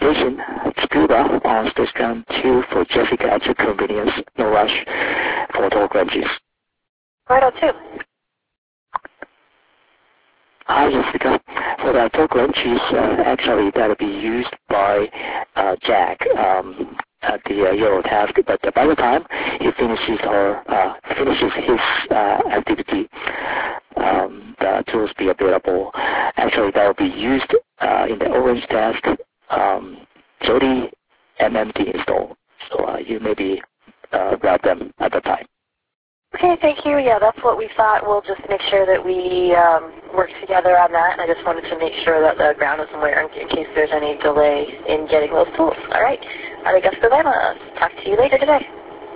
Station Tsukuba on Space Ground 2 for Jessica at your convenience. No rush for talk lunches. Right on 2. Hi, Jessica. For the talk lunches, actually that'll be used by Jack at the Euro task, but by the time he finishes his activity, the tools be available. Actually, that will be used in the orange task, Jody MMT install. So you maybe grab them at the time. Okay, thank you. Yeah, that's what we thought. We'll just make sure that we work together on that, and I just wanted to make sure that the ground is aware in case there's any delay in getting those tools. All right. Arigatou gozaimasu. Talk to you later today.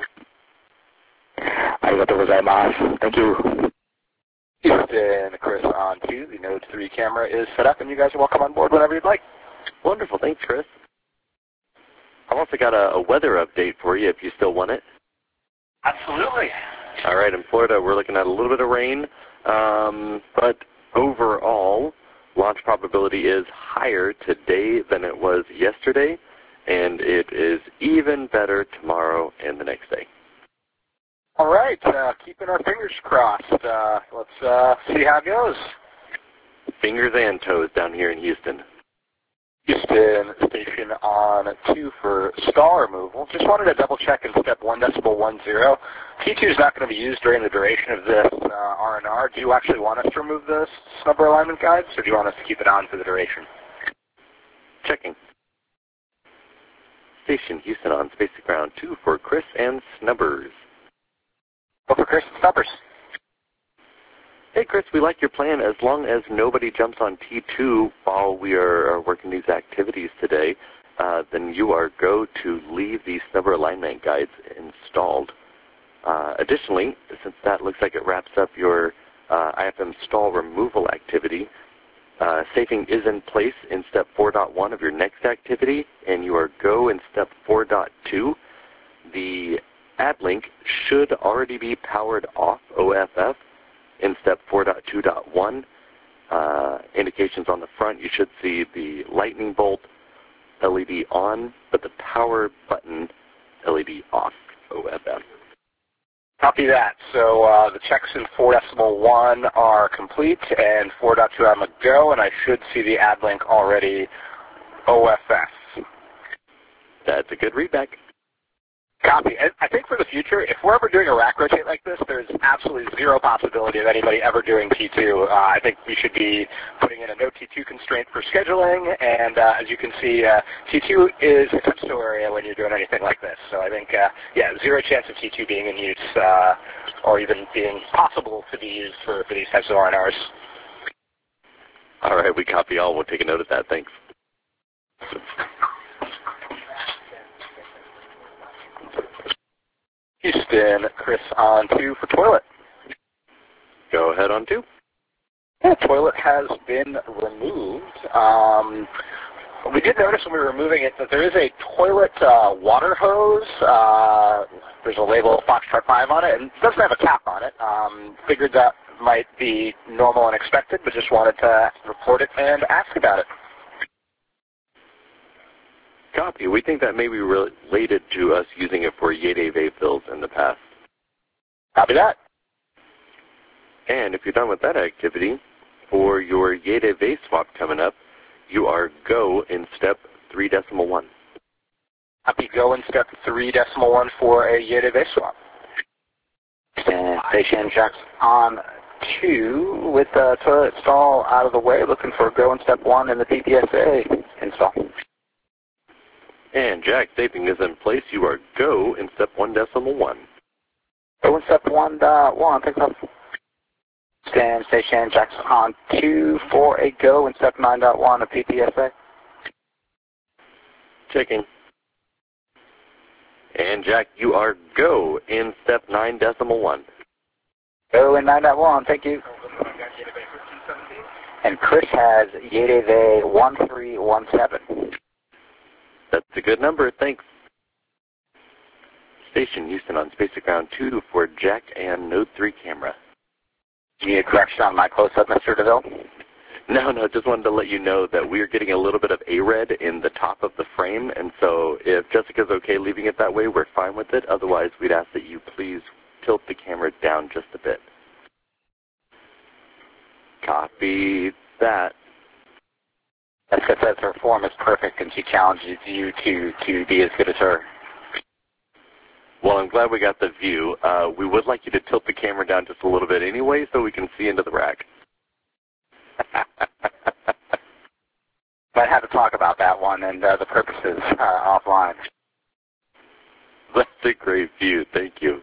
Arigatou gozaimasu. Thank you. Houston, Chris on 2. The Node 3 camera is set up, and you guys are welcome on board whenever you'd like. Wonderful. Thanks, Chris. I've also got a weather update for you if you still want it. Absolutely. All right, in Florida, we're looking at a little bit of rain, but overall, launch probability is higher today than it was yesterday, and it is even better tomorrow and the next day. All right, keeping our fingers crossed. Let's see how it goes. Fingers and toes down here in Houston. Houston Station on 2 for stall removal. Just wanted to double check in step 1.10. T2 is not going to be used during the duration of this R&R. Do you actually want us to remove the snubber alignment guides, or do you want us to keep it on for the duration? Checking. Station Houston on Space Ground 2 for Chris and Snubbers. Go for Chris and Snubbers. Hey, Chris, we like your plan as long as nobody jumps on T2 while we are working these activities today. Then you are go to leave the snubber alignment guides installed. Additionally, since that looks like it wraps up your IFM stall removal activity, safing is in place in step 4.1 of your next activity, and you are go in step 4.2. The AdLink should already be powered off OFF. In step 4.2.1, indications on the front, you should see the lightning bolt LED on, but the power button LED off, OFF. Copy that. So the checks in 4.1 are complete, and 4.2 I'm a go, and I should see the AdLink already OFF. That's a good readback. Copy. I think for the future, if we're ever doing a rack rotate like this, there's absolutely zero possibility of anybody ever doing T2. I think we should be putting in a no T2 constraint for scheduling, and as you can see, T2 is a touchstone area when you're doing anything like this. So I think, yeah, zero chance of T2 being in use or even being possible to be used for these types of RNRs. All right, we copy all. We'll take a note of that. Thanks. Houston, Chris on 2 for toilet. Go ahead on 2. Yeah, toilet has been removed. We did notice when we were removing it that there is a toilet water hose. There's a label Foxtrot 5 on it, and it doesn't have a cap on it. Figured that might be normal and expected, but just wanted to report it and ask about it. Copy. We think that may be related to us using it for YayDay fills in the past. Copy that. And if you're done with that activity, for your YayDay swap coming up, you are go in step 3.1. Copy go in step 3.1 for a YayDay swap. And Station checks on 2 with the toilet stall out of the way, looking for go in step 1 in the PPSA install. And Jack, safing is in place. You are go in step 1.1. Go in step 1.1. Thanks, up. Stand Station checks on 2 for a go in step 9.1 of PPSA. Checking. And Jack, you are go in step 9.1. Go in 9.1. Thank you. And Chris has YayDay 1317. That's a good number. Thanks. Station Houston on Space Ground 2 for Jack and Node 3 camera. Do you need a correction on my close-up, Mr. DeVille? No, just wanted to let you know that we're getting a little bit of A-red in the top of the frame, and so if Jessica's okay leaving it that way, we're fine with it. Otherwise, we'd ask that you please tilt the camera down just a bit. Copy that. Jessica says her form is perfect, and she challenges you to be as good as her. Well, I'm glad we got the view. We would like you to tilt the camera down just a little bit anyway so we can see into the rack. But I had to talk about that one and the purposes offline. That's a great view. Thank you.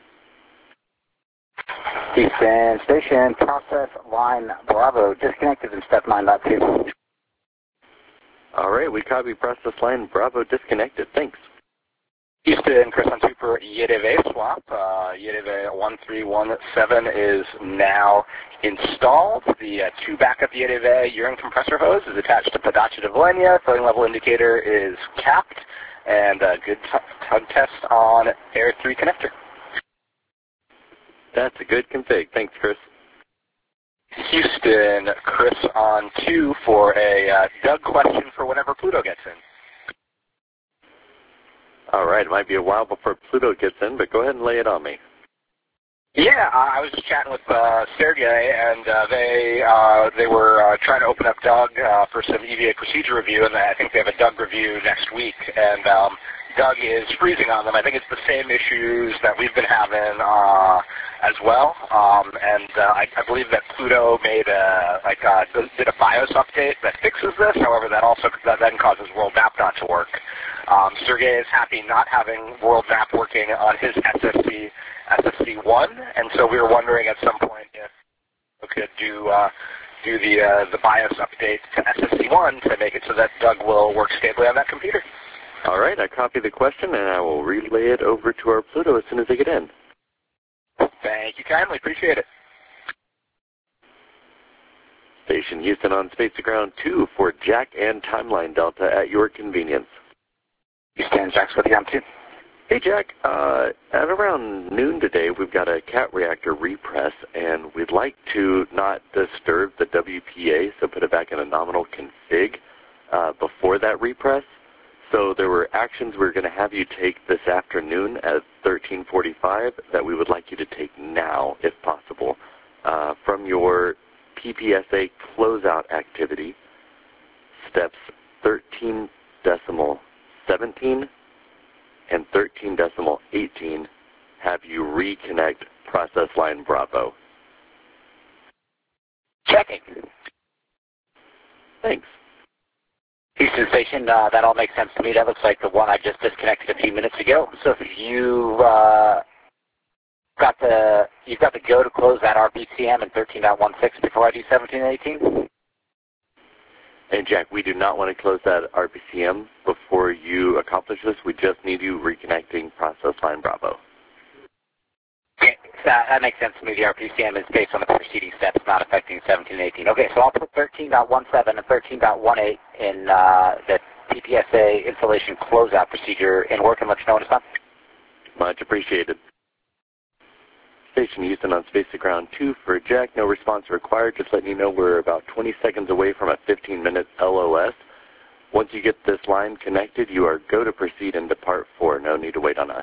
Houston Station, process line Bravo, disconnected in step 9.2. All right, we copy process line Bravo disconnected. Thanks. Houston, Chris on 2 for Yedeve swap. Yedeve 1317 is now installed. The 2 backup Yedeve urine compressor hose is attached to Padacha de Volenia. Filling level indicator is capped. And a good tug test on Air 3 connector. That's a good config. Thanks, Chris. Houston, Chris on 2 for a Doug question for whenever Pluto gets in. All right, it might be a while before Pluto gets in, but go ahead and lay it on me. Yeah, I was just chatting with Sergey, and they were trying to open up Doug for some EVA procedure review, and I think they have a Doug review next week, and Doug is freezing on them. I think it's the same issues that we've been having as well, and I believe that Pluto made did a BIOS update that fixes this. However, that then causes World Map not to work. Sergey is happy not having World Map working on his SSC1, and so we were wondering at some point if we could do the BIOS update to SSC1 to make it so that Doug will work stably on that computer. All right, I copy the question, and I will relay it over to our Pluto as soon as they get in. Thank you kindly. Appreciate it. Station Houston on Space to Ground 2 for Jack and Timeline Delta at your convenience. Houston, Jack's with you on 2. Hey, Jack. At around noon today, we've got a CAT reactor repress, and we'd like to not disturb the WPA, so put it back in a nominal config before that repress. So there were actions we were going to have you take this afternoon at 13:45 that we would like you to take now, if possible, from your PPSA closeout activity, steps 13.17 and 13.18, have you reconnect process line Bravo. Checking. Thanks. Houston Station, that all makes sense to me. That looks like the one I just disconnected a few minutes ago. So if you've got the go to close that RPCM in 13.16 before I do 17 and 18? And Jack, we do not want to close that RPCM before you accomplish this. We just need you reconnecting process line Bravo. Okay, that makes sense to me. The RPCM is based on the preceding steps, not affecting 17 and 18. Okay, so I'll put 13.17 and 13.18 in the PPSA installation closeout procedure in work and let you know when it's done. Much appreciated. Station Houston on Space to Ground 2 for Jack. No response required. Just letting you know we're about 20 seconds away from a 15-minute LOS. Once you get this line connected, you are go to proceed into part 4. No need to wait on us.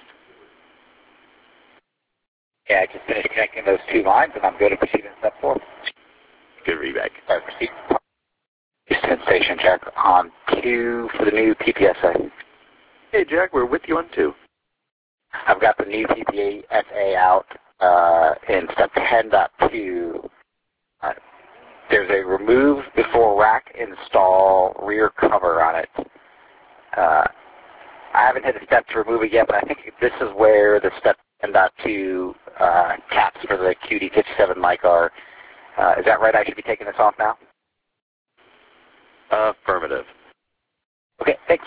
Yeah, I just finished connecting those 2 lines, and I'm good to proceed in step 4. Good readback. All right, proceed. Houston Station, Jack on 2 for the new PPSA. Hey, Jack, we're with you on 2. I've got the new PPSA out in step 10.2. There's a remove before rack install rear cover on it. I haven't hit a step to remove it yet, but I think this is where the step 10.2 caps for the QD57 mic are. Is that right? I should be taking this off now? Affirmative. Okay, thanks.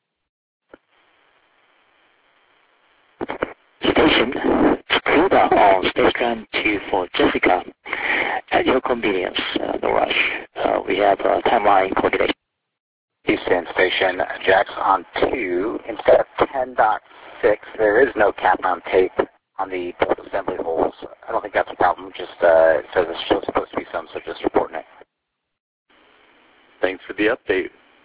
Station, Cuba on Spaceground 2 for Jessica. At your convenience, no rush. We have timeline coordination. Houston Station, Jack's on 2. Instead of 10.6, there is no cap on tape on the both assembly holes. I don't think that's a problem. Just it says it's still supposed to be some, so just reporting it. Thanks for the update.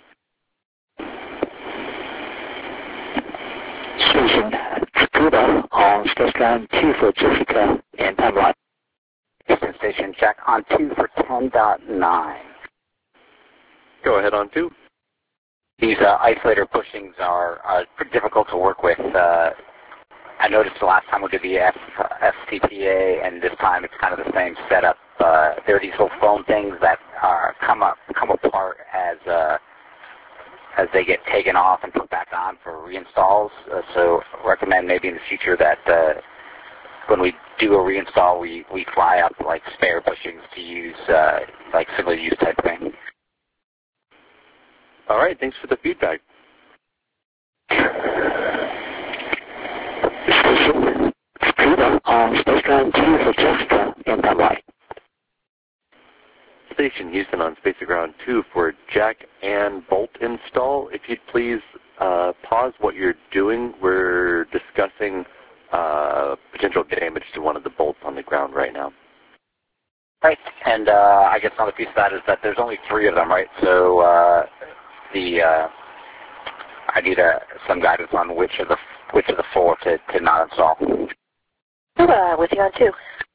Station Tsukuba on space ground 2 for Jessica and timeline. Houston Station, Jack on 2 for 10.9. Go ahead on 2. These isolator bushings are pretty difficult to work with. I noticed the last time we did the FCPA, and this time it's kind of the same setup. There are these little foam things that come apart as they get taken off and put back on for reinstalls. So I recommend maybe in the future that when we do a reinstall, we fly up like spare bushings to use like single-use type thing. All right, thanks for the feedback. Station Tsukuba on space ground 2 for Jessica and timeline. Station Houston on Space Ground 2 for jack and bolt install. If you'd please pause what you're doing. We're discussing potential damage to one of the bolts on the ground right now. Right, and I guess another piece of that is that there's only 3 of them, right? So I need some guidance on which of the 4 to not install. With you on 2.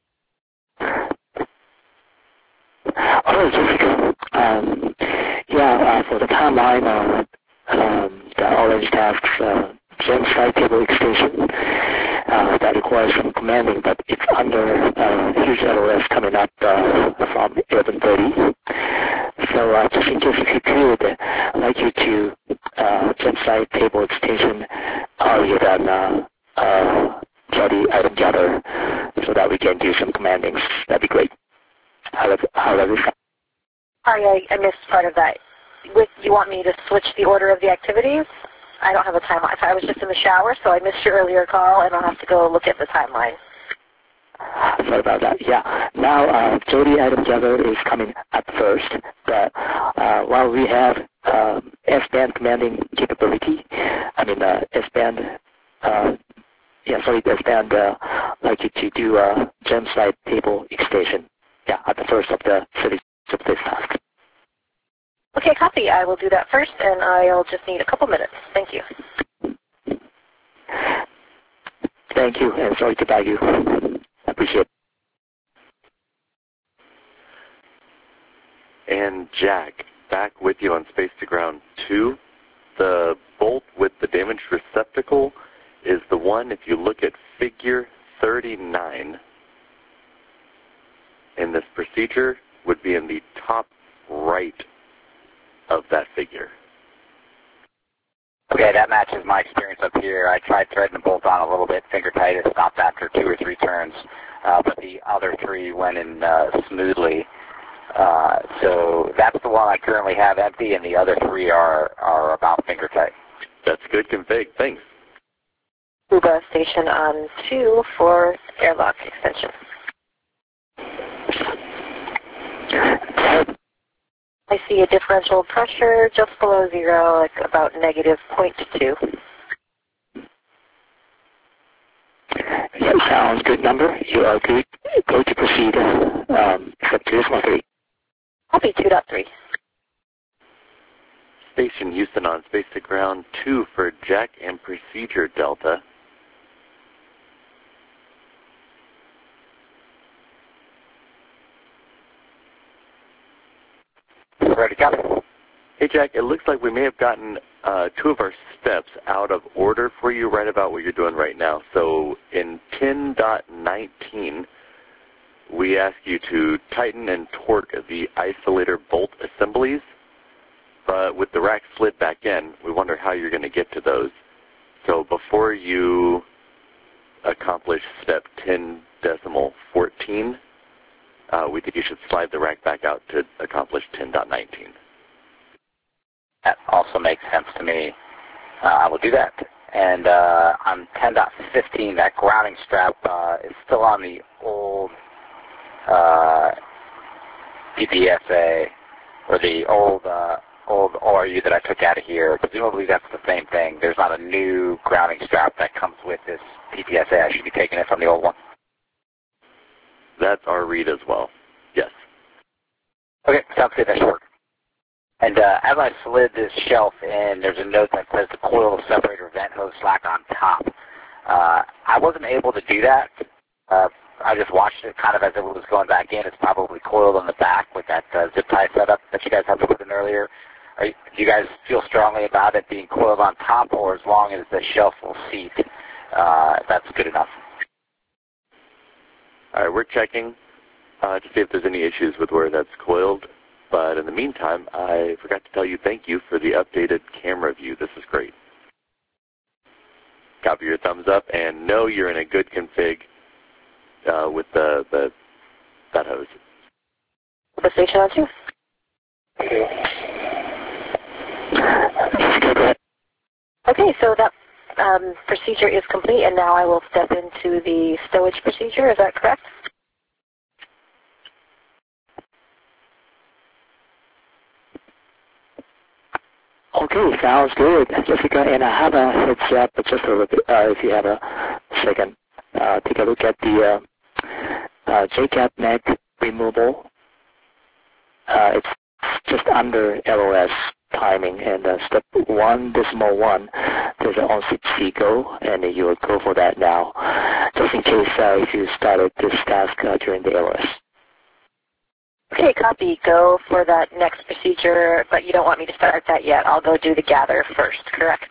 Oh, Jessica. For the timeline, the Orange Tasks Gem Site Table Extension that requires some commanding, but it's under huge LOS coming up from 11:30. So just in case if you could, I'd like you to Gem Site Table Extension earlier than Jody Item Gather so that we can do some commandings. That'd be great. Sorry, I missed part of that. You want me to switch the order of the activities? I don't have a timeline. I was just in the shower, so I missed your earlier call, and I'll have to go look at the timeline. Sorry about that. Yeah. Now, Jody Item Gather is coming up first, but while we have S-band commanding capability, S-band, S-band, like you to do a Gem Site Table Extension. Yeah, at the first of the cities of this task. Okay, copy. I will do that first, and I'll just need a couple minutes. Thank you. Thank you, and sorry to bug you. I appreciate it. And Jack, back with you on Space to Ground 2. The bolt with the damaged receptacle is the one, if you look at figure 39, in this procedure, would be in the top right of that figure. Okay, that matches my experience up here. I tried threading the bolt on a little bit, finger tight. It stopped after 2 or 3 turns, but the other 3 went in smoothly. So that's the one I currently have empty, and the other 3 are about finger tight. That's good config. Thanks. Uba Station on 2 for airlock extension. I see a differential pressure just below 0, like about negative 0.2. Yeah, sounds good number. You are good. Go to proceed. Step 2.3. Copy 2.3. Station Houston on Space to Ground 2 for Jack and Procedure Delta. Ready, copy. Hey, Jack, it looks like we may have gotten 2 of our steps out of order for you right about what you're doing right now. So in 10.19, we ask you to tighten and torque the isolator bolt assemblies, but with the rack slid back in, we wonder how you're going to get to those. So before you accomplish step 10.14, we think you should slide the rack back out to accomplish 10.19. That also makes sense to me. I will do that. And on 10.15, that grounding strap is still on the old PPSA, or the old ORU that I took out of here. Presumably that's the same thing. There's not a new grounding strap that comes with this PPSA. I should be taking it from the old one. That's our read as well. Yes. Okay, sounds good. That should work. And as I slid this shelf in, there's a note that says the coil separator vent hose slack on top. I wasn't able to do that. I just watched it kind of as it was going back in. It's probably coiled on the back with that zip tie setup that you guys had to put in earlier. Do you guys feel strongly about it being coiled on top, or as long as the shelf will seat, that's good enough? All right, we're checking to see if there's any issues with where that's coiled. But in the meantime, I forgot to tell you thank you for the updated camera view. This is great. Copy your thumbs up, and know you're in a good config with that hose. The station on 2. Okay, so that procedure is complete, and now I will step into the stowage procedure. Is that correct? Okay, sounds good, Jessica. And I have a heads up, but just a little bit, if you have a second, take a look at the JCAP neck removal. It's just under LOS timing, and step 1.1, there's an on-seat go, and you will go for that now, just in case if you started this task during the LOS. Okay, copy. Go for that next procedure, but you don't want me to start that yet. I'll go do the gather first, correct?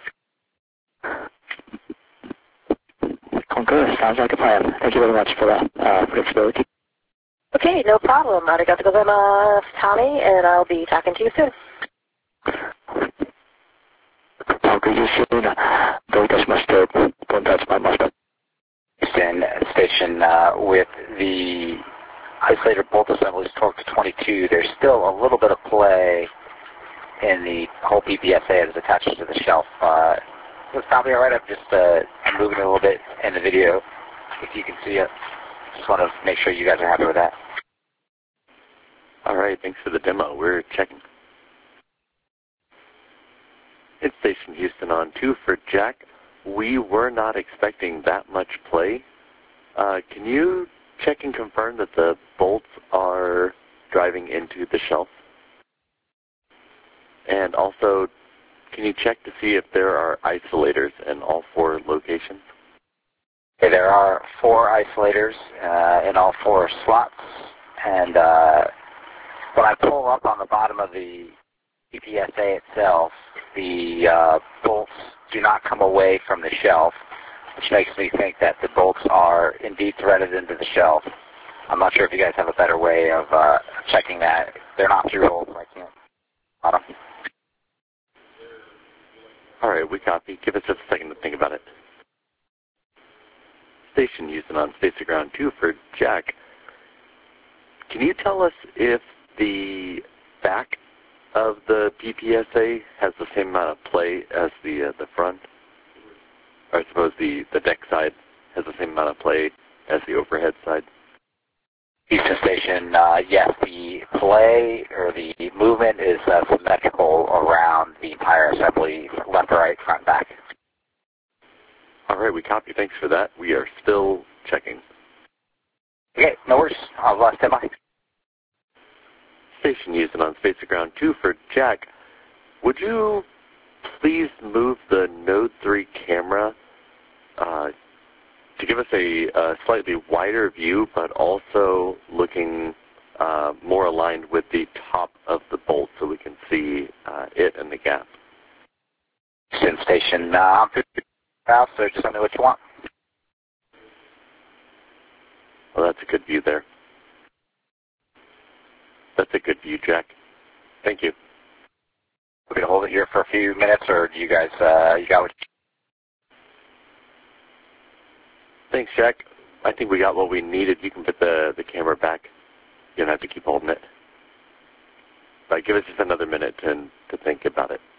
Concur. Sounds like a plan. Thank you very much for that flexibility. Okay, no problem. Arigatou gozaimasu, Tommy, and I'll be talking to you soon. Talk to you soon. どういたしまして。どういたしました。 Station with the isolator bolt assemblies torqued to 22, there's still a little bit of play in the whole PPSA that is attached to the shelf. It's probably all right. I'm just moving it a little bit in the video, if you can see it. Just want to make sure you guys are happy with that. All right, thanks for the demo. We're checking. It's Station Houston on 2 for Jack. We were not expecting that much play. Can you check and confirm that the bolts are driving into the shelf? And also, can you check to see if there are isolators in all 4 locations? Okay, there are 4 isolators in all 4 slots, and when I pull up on the bottom of the PPSA itself, the bolts do not come away from the shelf, which makes me think that the bolts are indeed threaded into the shelf. I'm not sure if you guys have a better way of checking that. They're not through holes, I can't. Bottom. All right, we copy. Give us just a second to think about it. Station Houston on Space to Ground 2 for Jack. Can you tell us if the back of the PPSA has the same amount of play as the front? Or I suppose the deck side has the same amount of play as the overhead side? Houston Station, yes, the play or the movement is symmetrical around the entire assembly, left to right, front, back. All right, we copy. Thanks for that. We are still checking. Okay, no worries. I'll stand by. Station Houston on Space to Ground 2 for Jack. Would you please move the Node 3 camera to give us a slightly wider view, but also looking more aligned with the top of the bolt so we can see it and the gap? Houston Station, so just tell me what you want. Well, that's a good view there. That's a good view, Jack. Thank you. We're going to hold it here for a few minutes, or do you guys, you got what? Thanks, Jack. I think we got what we needed. You can put the camera back. You don't have to keep holding it. But give us just another minute to think about it.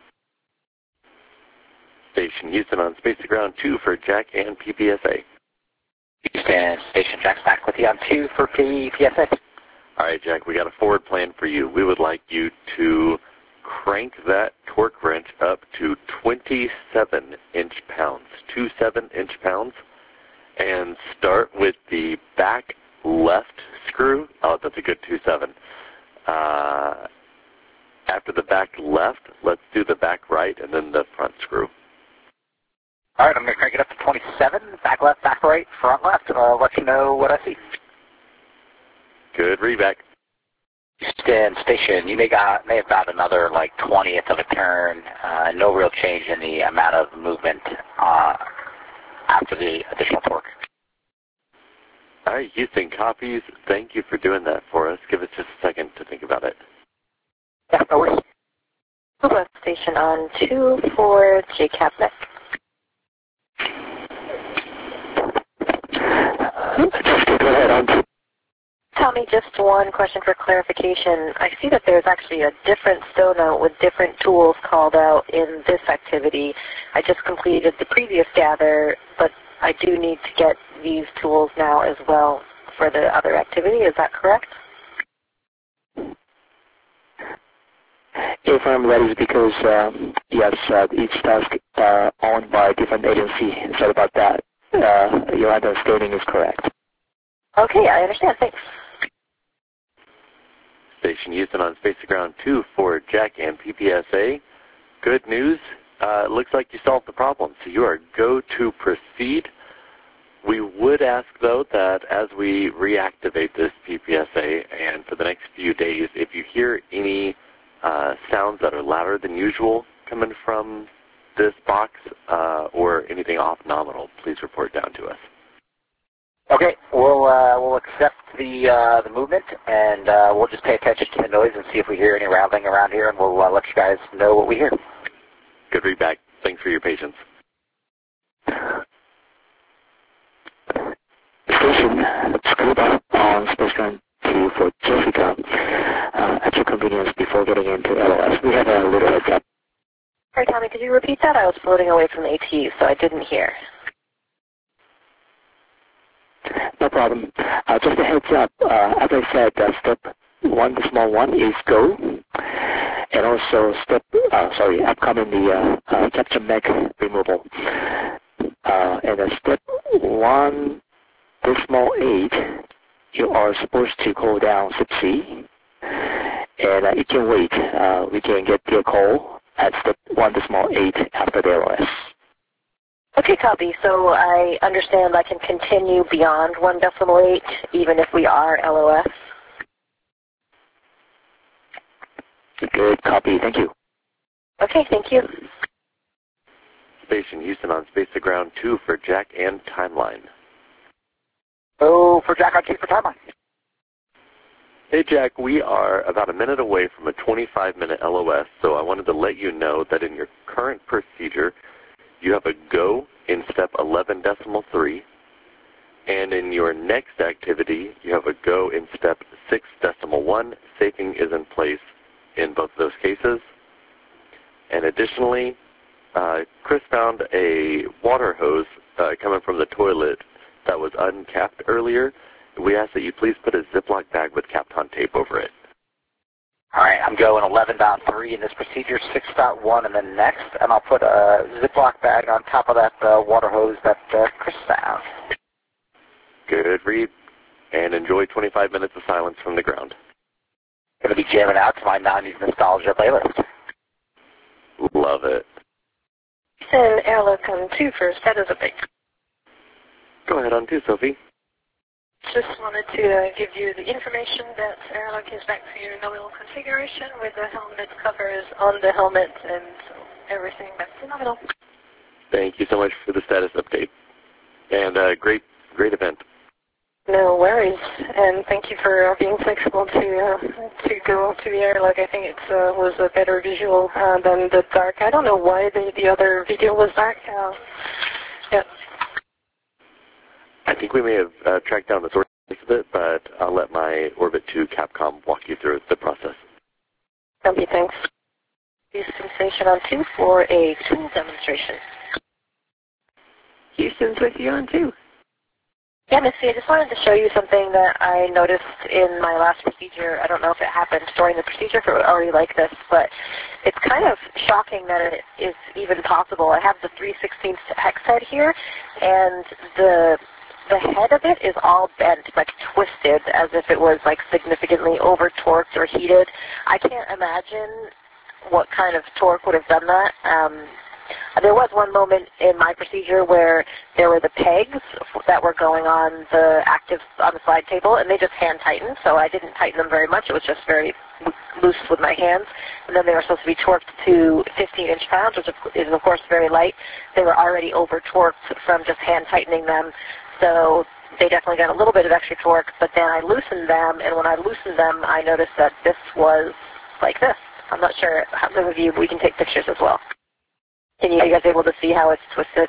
Station Houston on Space to Ground 2 for Jack and PPSA. Houston Station, Jack's back with you on 2 for PPSA. All right, Jack, we got a forward plan for you. We would like you to crank that torque wrench up to 27 inch-pounds, 27 inch-pounds, and start with the back left screw. Oh, that's a good 27. After the back left, let's do the back right and then the front screw. All right, I'm going to crank it up to 27, back left, back right, front left, and I'll let you know what I see. Good read back. Houston Station, you may have got another like 20th of a turn, no real change in the amount of movement after the additional torque. All right, Houston copies. Thank you for doing that for us. Give us just a second to think about it. Yeah, no worries. West Station on 2 for JCAP next. Just go ahead on to Tommy, just one question for clarification. I see that there's actually a different stow note with different tools called out in this activity. I just completed the previous gather, but I do need to get these tools now as well for the other activity. Is that correct? Affirm, that is because, yes, each task owned by a different agency. Sorry about that. Your understanding is correct. Okay, I understand. Thanks. Station Houston on Space to Ground 2 for Jack and PPSA. Good news. It looks like you solved the problem, so you are go to proceed. We would ask, though, that as we reactivate this PPSA and for the next few days, if you hear any sounds that are louder than usual coming from this box or anything off nominal, please report down to us. Okay, we'll accept the movement, and we'll just pay attention to the noise and see if we hear any rattling around here, and we'll let you guys know what we hear. Good read back. Thanks for your patience. Station, Scuba on Space Ground 2 for Jessica. At your convenience before getting into LOS. We have a little heads up. Sorry, Tommy, could you repeat that? I was floating away from the ATU, so I didn't hear. No problem. Just a heads up. As I said, step 1, the small one, is go. And also upcoming the capture mech removal. And step 1, the small 8, you are supposed to go down Sub C. And it can wait. We can get your call at step 1, the small 8 after the LOS. Okay, copy. So I understand I can continue beyond 1.8 even if we are LOS? Good copy. Thank you. Okay, thank you. Station Houston on Space to Ground 2 for Jack and Timeline. Oh, for Jack on 2 for Timeline. Hey, Jack, we are about a minute away from a 25-minute LOS, so I wanted to let you know that in your current procedure, you have a go in step 11.3, and in your next activity, you have a go in step 6.1. Safing is in place in both of those cases. And additionally, Chris found a water hose coming from the toilet that was uncapped earlier. We ask that you please put a Ziploc bag with Kapton tape over it. All right, I'm going 11.3 in this procedure, 6.1 in the next, and I'll put a Ziploc bag on top of that water hose that Chris found. Good read, and enjoy 25 minutes of silence from the ground. Going to be jamming out to my 90s nostalgia playlist. Love it. And airlock on 2 for status update. Go ahead on 2, Sophie. Just wanted to give you the information that airlock is back to your nominal configuration with the helmet covers on the helmet and everything back to nominal. Thank you so much for the status update. And great event. No worries, and thank you for being flexible to go to the airlock. I think it was a better visual than the dark. I don't know why the other video was dark. Yeah. I think we may have tracked down the source of it, but I'll let my Orbit 2 Capcom walk you through the process. Okay, thanks. Houston Station on 2 for a tool demonstration. Houston's with you on 2. Yeah, Missy, I just wanted to show you something that I noticed in my last procedure. I don't know if it happened during the procedure if it was already like this, but it's kind of shocking that it is even possible. I have the 3/16 hex head here, and the head of it is all bent, like twisted, as if it was like significantly over-torqued or heated. I can't imagine what kind of torque would have done that. There was one moment in my procedure where there were the pegs that were going on the slide table, and they just hand tightened, so I didn't tighten them very much. It was just very loose with my hands. And then they were supposed to be torqued to 15 inch-pounds, which is, of course, very light. They were already over-torqued from just hand tightening them, so they definitely got a little bit of extra torque, but then I loosened them, and when I loosened them, I noticed that this was like this. I'm not sure how many of you, we can take pictures as well. Are you guys able to see how it's twisted?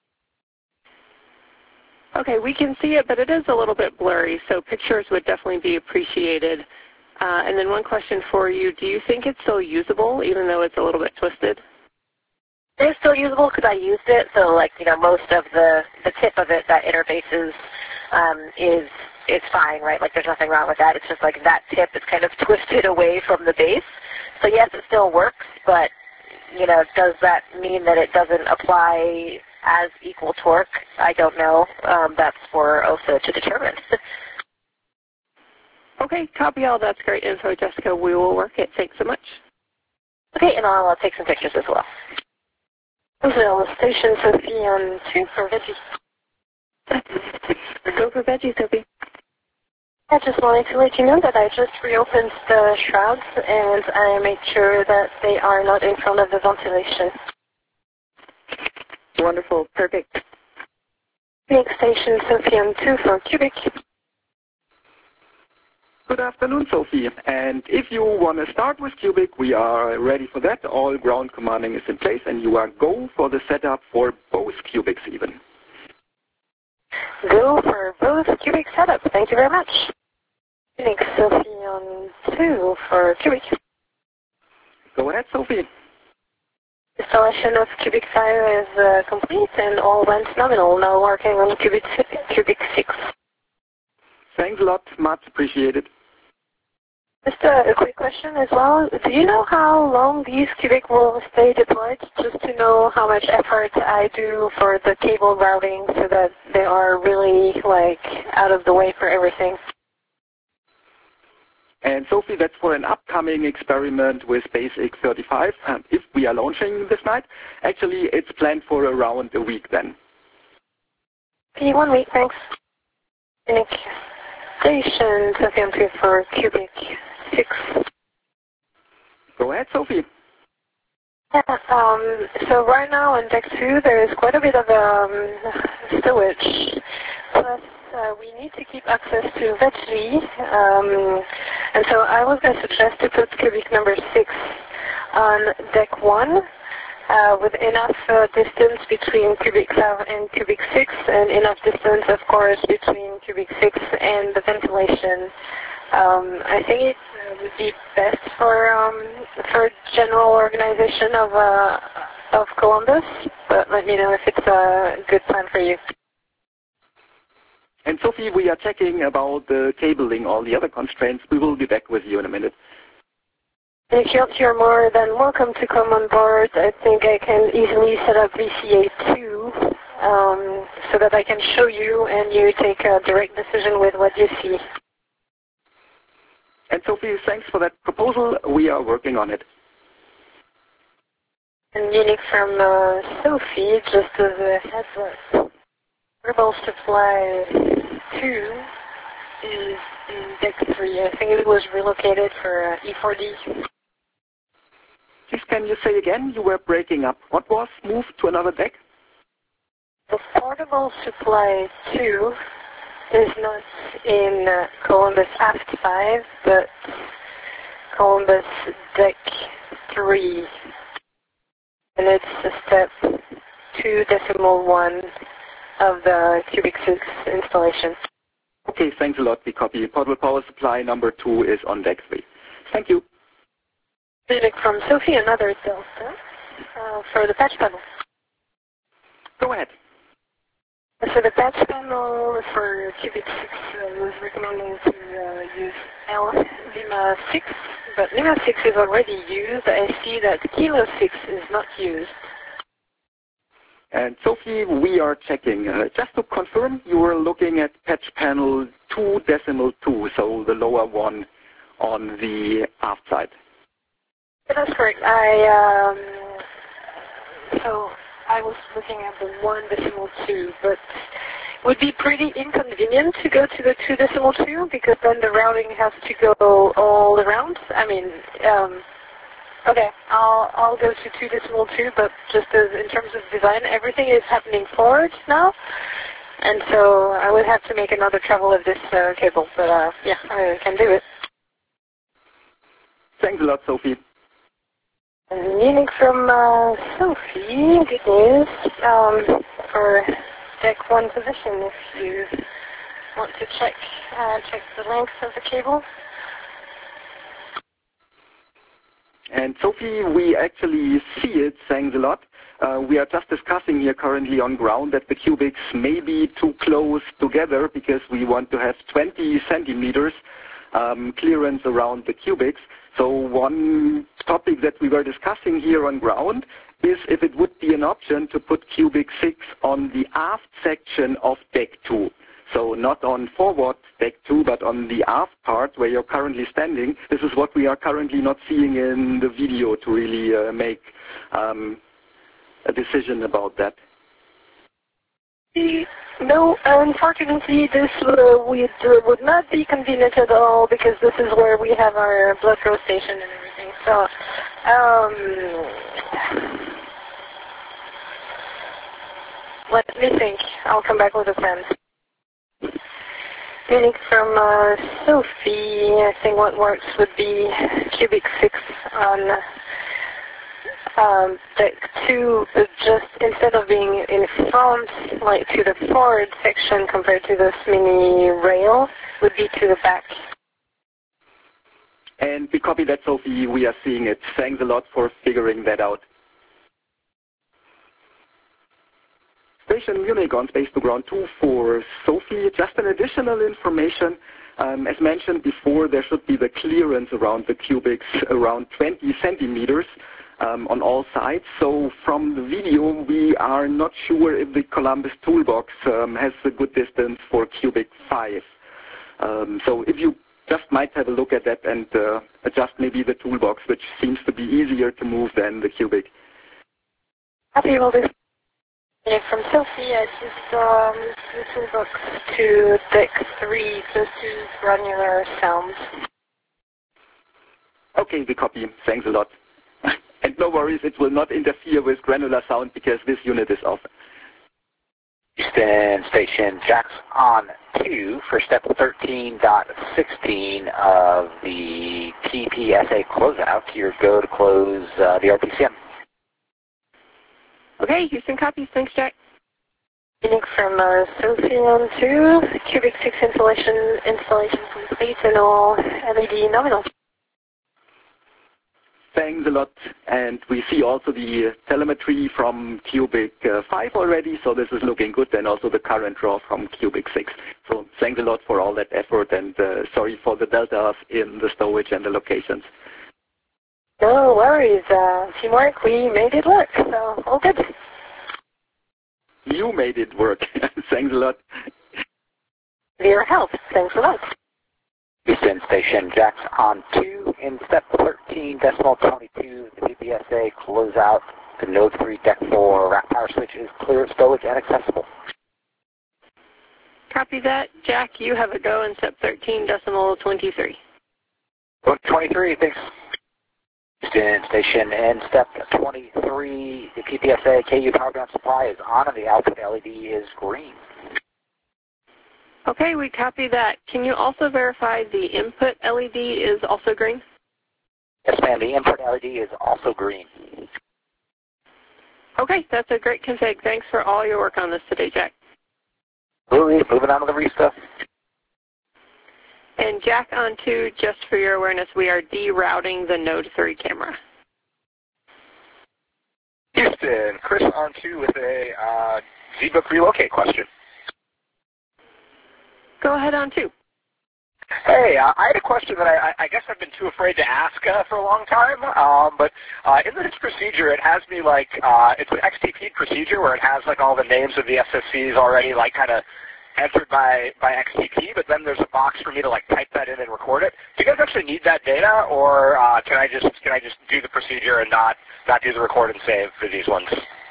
Okay, we can see it, but it is a little bit blurry, so pictures would definitely be appreciated. And then one question for you, do you think it's still usable, even though it's a little bit twisted? It's still usable because I used it, so like, you know, most of the tip of it that interfaces is fine, right? Like there's nothing wrong with that. It's just like that tip is kind of twisted away from the base. So yes, it still works, but you know, does that mean that it doesn't apply as equal torque? I don't know. That's for OSA to determine. Okay, copy all. That's great info, Jessica. We will work it. Thanks so much. Okay, and I'll take some pictures as well. Well, station Sophie on 2 for veggie. Go for veggie, Sophie. I just wanted to let you know that I just reopened the shrouds and I made sure that they are not in front of the ventilation. Wonderful. Perfect. Next station, Sophie on 2 for cubic. Good afternoon, Sophie. And if you want to start with cubic, we are ready for that. All ground commanding is in place, and you are go for the setup for both cubics even. Go for both cubic setups. Thank you very much. Next, Sophie on 2 for cubic. Go ahead, Sophie. Installation of cubic 5 is complete and all went nominal. Now working on cubic 6. Thanks a lot. Much appreciated. Just a quick question as well. Do you know how long these cubic will stay deployed? Just to know how much effort I do for the cable routing so that they are really like out of the way for everything. And Sophie, that's for an upcoming experiment with Basic 35. If we are launching this night, actually it's planned for around a week then. Okay, 1 week, thanks. Next station, Sophie on 3 for cubic 6. Go ahead, Sophie. Yeah, so right now on deck 2 there is quite a bit of stowage. Plus we need to keep access to veggie. And so I was going to suggest to put cubic number 6 on deck 1 with enough distance between cubic 5 and cubic 6 and enough distance, of course, between cubic 6 and the ventilation. I think it would be best for general organization of Columbus, but let me know if it's a good plan for you. And Sophie, we are checking about the cabling, all the other constraints. We will be back with you in a minute. If you're more than welcome to come on board, I think I can easily set up VCA2 so that I can show you and you take a direct decision with what you see. And Sophie, thanks for that proposal. We are working on it. And unique from Sophie, just as a heads up. Portable supply 2 is in deck 3. I think it was relocated for E4D. Please, can you say again? You were breaking up. What was moved to another deck? The portable supply 2 is not in Columbus Aft 5, but Columbus Deck 3. And it's a step 2.1 of the cubic 6 installation. Okay, thanks a lot. We copy. Portable power supply number 2 is on deck 3. Thank you. Music from Sophie, another Delta, for the patch panel. Go ahead. So the patch panel for cubic 6 was recommending to use Lima 6, but Lima 6 is already used. I see that Kilo 6 is not used. And Sophie, we are checking. Just to confirm, you were looking at patch panel 2.2, so the lower one on the aft side. That's correct. So I was looking at the 1.2, but it would be pretty inconvenient to go to the 2.2 because then the routing has to go all around. I mean, okay, I'll go to 2.2, but just in terms of design, everything is happening forward now, and so I would have to make another travel of this cable. But yeah, I can do it. Thanks a lot, Sophie. Meaning from Sophie, good news, for deck 1 position if you want to check the length of the cable. And Sophie, we actually see it, thanks a lot. We are just discussing here currently on ground that the cubics may be too close together because we want to have 20 centimeters clearance around the cubics. So one topic that we were discussing here on ground is if it would be an option to put cubic 6 on the aft section of deck 2. So not on forward deck 2, but on the aft part where you're currently standing. This is what we are currently not seeing in the video to really make a decision about that. No, unfortunately, this would not be convenient at all because this is where we have our blood flow station and everything. So, let me think. I'll come back with a plan. Meaning from Sophie, I think what works would be cubic 6 on deck 2, just instead of being in front, like to the forward section compared to this mini rail, would be to the back. And we copy that, Sophie. We are seeing it. Thanks a lot for figuring that out. Station Munich on Space to Ground 2 for Sophie. Just an additional information. As mentioned before, there should be the clearance around the cubics around 20 centimeters. On all sides. So from the video, we are not sure if the Columbus toolbox has a good distance for cubic 5. So if you just might have a look at that and adjust maybe the toolbox, which seems to be easier to move than the cubic. Happy will do. From Sophie, I just the toolbox to deck 3, close to granular sounds. Okay, we copy. Thanks a lot. And no worries, it will not interfere with granular sound because this unit is off. Houston Station, Jax on 2 for step 13.16 of the PPSA closeout. Your go to close the RPCM. Okay, Houston copies. Thanks, Jack. Meaning from Sophie on 2, cubic 6 installation complete and all LED nominal. Thanks a lot. And we see also the telemetry from cubic 5 already, so this is looking good, and also the current draw from cubic 6. So thanks a lot for all that effort, and sorry for the deltas in the stowage and the locations. No worries. Teamwork, we made it work, so all good. You made it work. Thanks a lot. Your help. Thanks a lot. Houston Station, Jax on 2 in step 13.22, the PPSA closeout, the node 3 deck 4 rack power switch is clear of stowage and accessible. Copy that. Jack, you have a go in step 13.23. 23, thanks. Houston Station in step 23, the PPSA KU power ground supply is on and the output LED is green. Okay, we copy that. Can you also verify the input LED is also green? Yes, ma'am. The input LED is also green. Okay, that's a great config. Thanks for all your work on this today, Jack. Moving on to the reef stuff. And Jack on 2, just for your awareness, we are derouting the Node 3 camera. Houston, Chris on 2 with a ZBook relocate question. Go ahead on 2. Hey, I had a question that I guess I've been too afraid to ask for a long time, but in this procedure it has me like, it's an XTP procedure where it has like all the names of the SSCs already like kind of entered by XTP, but then there's a box for me to like type that in and record it. Do you guys actually need that data, or can I just do the procedure and not do the record and save for these ones?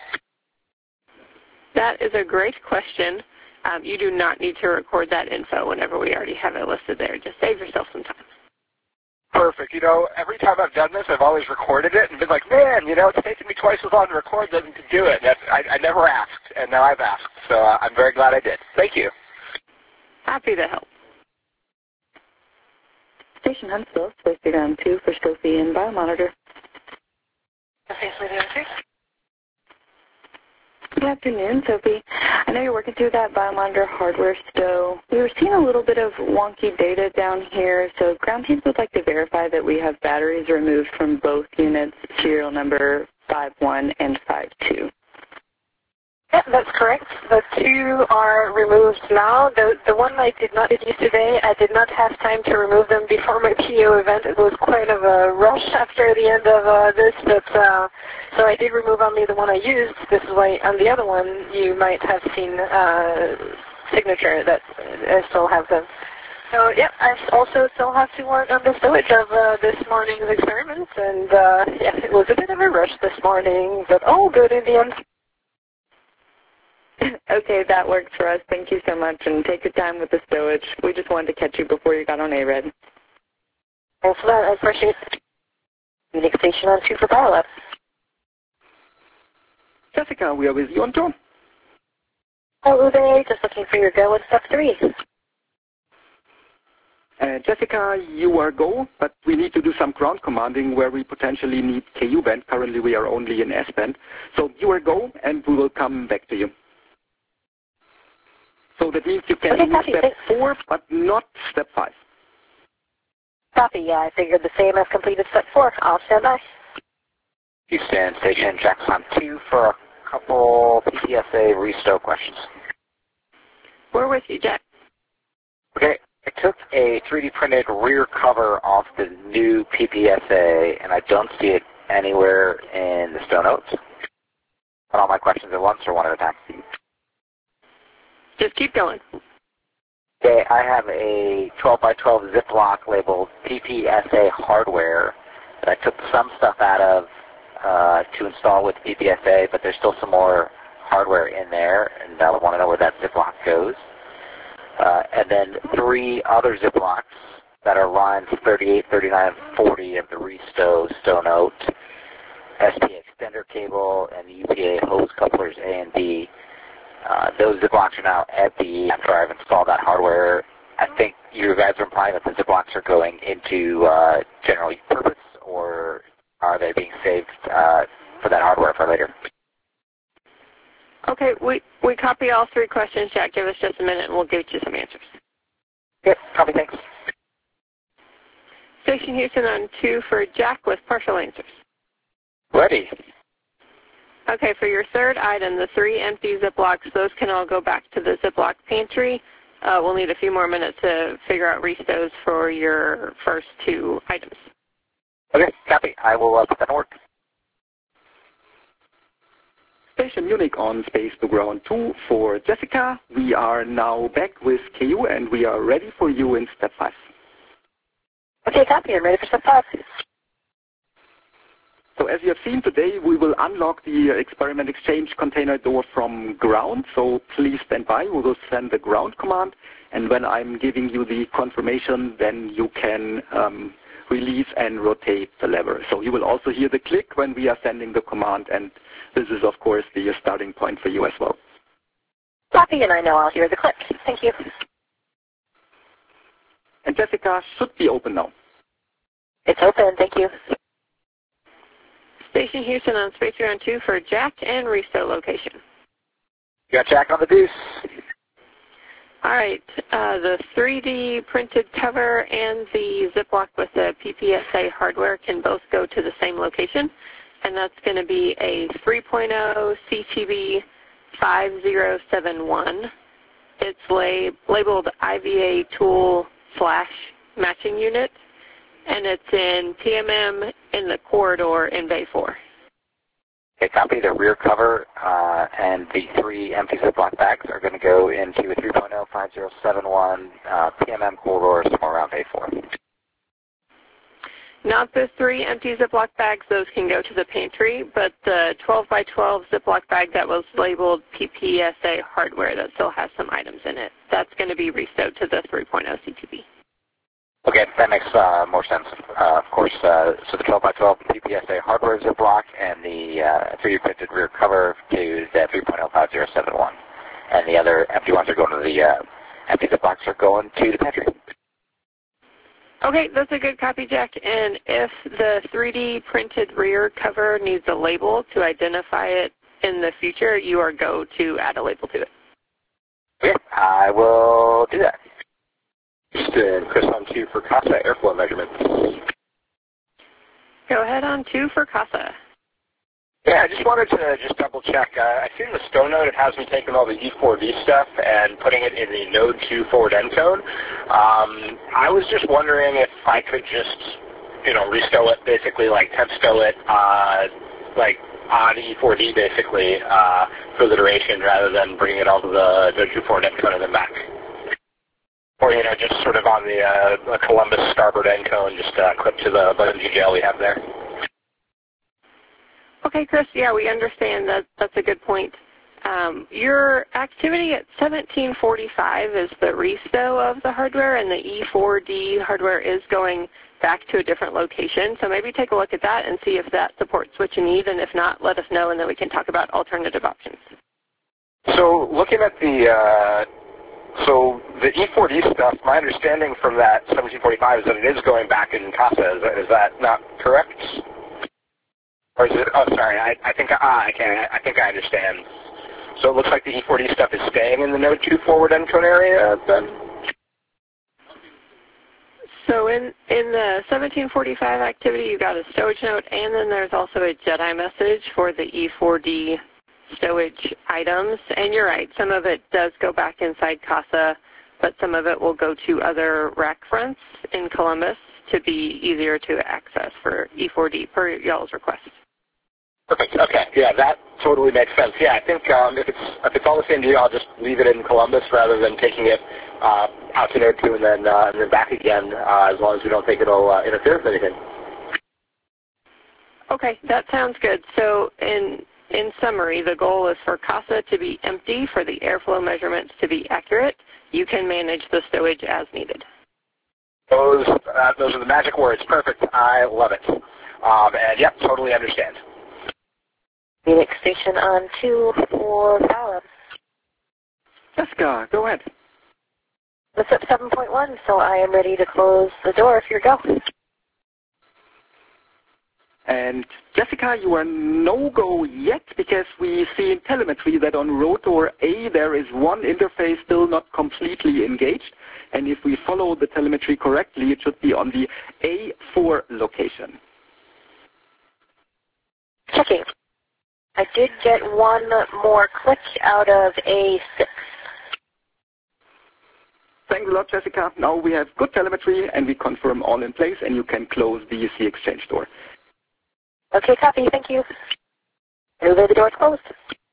That is a great question. You do not need to record that info whenever we already have it listed there. Just save yourself some time. Perfect. You know, every time I've done this, I've always recorded it and been like, man, you know, it's taken me twice as long to record than to do it. I never asked, and now I've asked. So I'm very glad I did. Thank you. Happy to help. Station Huntsville, space ground 2 for SCOFI and Biomonitor. Good afternoon, Sophie. I know you're working through that Biomonitor hardware stow. We were seeing a little bit of wonky data down here, so ground teams would like to verify that we have batteries removed from both units, serial number 51 and 52. Yep, that's correct. The two are removed now. The one I did not use today, I did not have time to remove them before my PO event. It was quite of a rush after the end of this, but so I did remove only the one I used. This is why on the other one you might have seen signature that I still have them. So yeah, I also still have to work on the stowage of this morning's experiments, and yeah, it was a bit of a rush this morning, but all good in the end. Okay, that works for us. Thank you so much, and take your time with the stowage. We just wanted to catch you before you got on ARED. Thanks for that. I appreciate it. Unique station on 2 for Biolab. Jessica, we are with you on 2. Hello there. Just looking for your go with step 3. Jessica, you are go, but we need to do some ground commanding where we potentially need KU band. Currently, we are only in S band. So you are go, and we will come back to you. So that means you can do step 4, but not step 5. Copy. Yeah, I figured the same as completed step 4. I'll stand by. Houston Station, Jackson 2 for a couple PPSA restow questions. We're with you, Jack. Okay. I took a 3D printed rear cover off the new PPSA, and I don't see it anywhere in the stow notes. And all my questions at once or one at a time? Just keep going. Okay, I have a 12 by 12 Ziploc labeled PPSA hardware that I took some stuff out of to install with PPSA, but there's still some more hardware in there, and I want to know where that Ziploc goes. And then 3 other Ziplocs that are lines 38, 39, and 40 of the restow stow note, SPA extender cable, and the UPA hose couplers A and B. Those Ziplocs are now empty after I've installed that hardware. I think you guys are implying that the Ziplocs are going into general purpose, or are they being saved for that hardware for later? Okay, we copy all 3 questions, Jack. Give us just a minute and we'll get you some answers. Yep, copy, thanks. Station Houston on 2 for Jack with partial answers. Ready. Okay, for your third item, the 3 empty Ziplocs, those can all go back to the Ziploc pantry. We'll need a few more minutes to figure out restows for your first 2 items. Okay, copy. I will put that to work. Station Munich on space to ground 2 for Jessica. We are now back with KU, and we are ready for you in step 5. Okay, copy. I'm ready for step 5. So as you have seen today, we will unlock the experiment exchange container door from ground. So please stand by. We will send the ground command. And when I'm giving you the confirmation, then you can release and rotate the lever. So you will also hear the click when we are sending the command. And this is, of course, the starting point for you as well. Copy, and I know I'll hear the click. Thank you. And Jessica should be open now. It's open. Thank you. Station Houston on Space Ground 2 for Jack and restow location. You got Jack on the deuce. All right, the 3D printed cover and the Ziploc with the PPSA hardware can both go to the same location, and that's going to be a 3.0 CTB 5071. It's labeled IVA tool / matching unit, and it's in TMM in the corridor in Bay 4. Okay, copy. The rear cover and the 3 empty Ziploc bags are going to go into a 3.0 5071 PMM corridor somewhere around A4. Not the 3 empty Ziploc bags. Those can go to the pantry, but the 12 by 12 Ziploc bag that was labeled PPSA hardware that still has some items in it, that's going to be restowed to the 3.0 CTB. Okay, that makes more sense. Of course, so the 12 by 12 PPSA hardware Ziploc and the 3D printed rear cover to the 3.0 5071. And the other empty ones are going to the empty Ziplocs are going to the pantry. Okay, that's a good copy, Jack. And if the 3D printed rear cover needs a label to identify it in the future, you are go to add a label to it. Okay, I will do that. And Chris on 2 for CASA airflow measurements. Go ahead on 2 for CASA. Yeah, I just wanted to double check. I see in the STO node it has me taking all the E4D stuff and putting it in the Node 2 forward encode. I was just wondering if I could just, restow it, basically like temp stow it, like on E4D basically for the duration rather than bringing it all to the Node 2 forward encode and then back. Or, just sort of on the Columbus starboard encode, just clip to the bungee gel we have there. Okay, Chris, yeah, we understand that. That's a good point. Your activity at 1745 is the restow of the hardware, and the E4D hardware is going back to a different location. So maybe take a look at that and see if that supports what you need, and if not, let us know, and then we can talk about alternative options. So looking at the E4D stuff, my understanding from that 1745 is that it is going back in CASA. Is that not correct? Or is it? Oh, sorry. I think I understand. So it looks like the E4D stuff is staying in the Node 2 forward encode area then? So in the 1745 activity, you got a stowage note, and then there's also a JEDI message for the E4D stowage items. And you're right, some of it does go back inside CASA, but some of it will go to other rack fronts in Columbus to be easier to access for E4D per y'all's request. Perfect. Okay. Yeah, that totally makes sense. Yeah, I think if it's all the same deal, I'll just leave it in Columbus rather than taking it out to Node 2 and then back again, as long as we don't think it'll interfere with anything. Okay, that sounds good. So in summary, the goal is for CASA to be empty, for the airflow measurements to be accurate. You can manage the stowage as needed. Those are the magic words. Perfect. I love it. And yep, totally understand. Phoenix Station on 2 for Fallon. Jessica, go ahead. It's at 7.1, so I am ready to close the door if you're go. And Jessica, you are no-go yet because we see in telemetry that on rotor A there is one interface still not completely engaged. And if we follow the telemetry correctly, it should be on the A4 location. Checking. I did get one more click out of A6. Thanks a lot, Jessica. Now we have good telemetry and we confirm all in place and you can close the C exchange door. Okay, copy. Thank you. Uwe, the door's closed.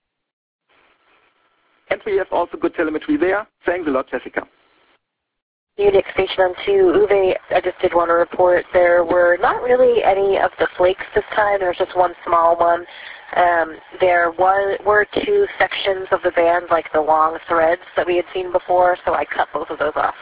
And we have also good telemetry there. Thanks a lot, Jessica. Unix Station on 2. Uwe, I just did want to report there were not really any of the flakes this time. There was just one small one. There were 2 sections of the band, like the long threads that we had seen before, so I cut both of those off.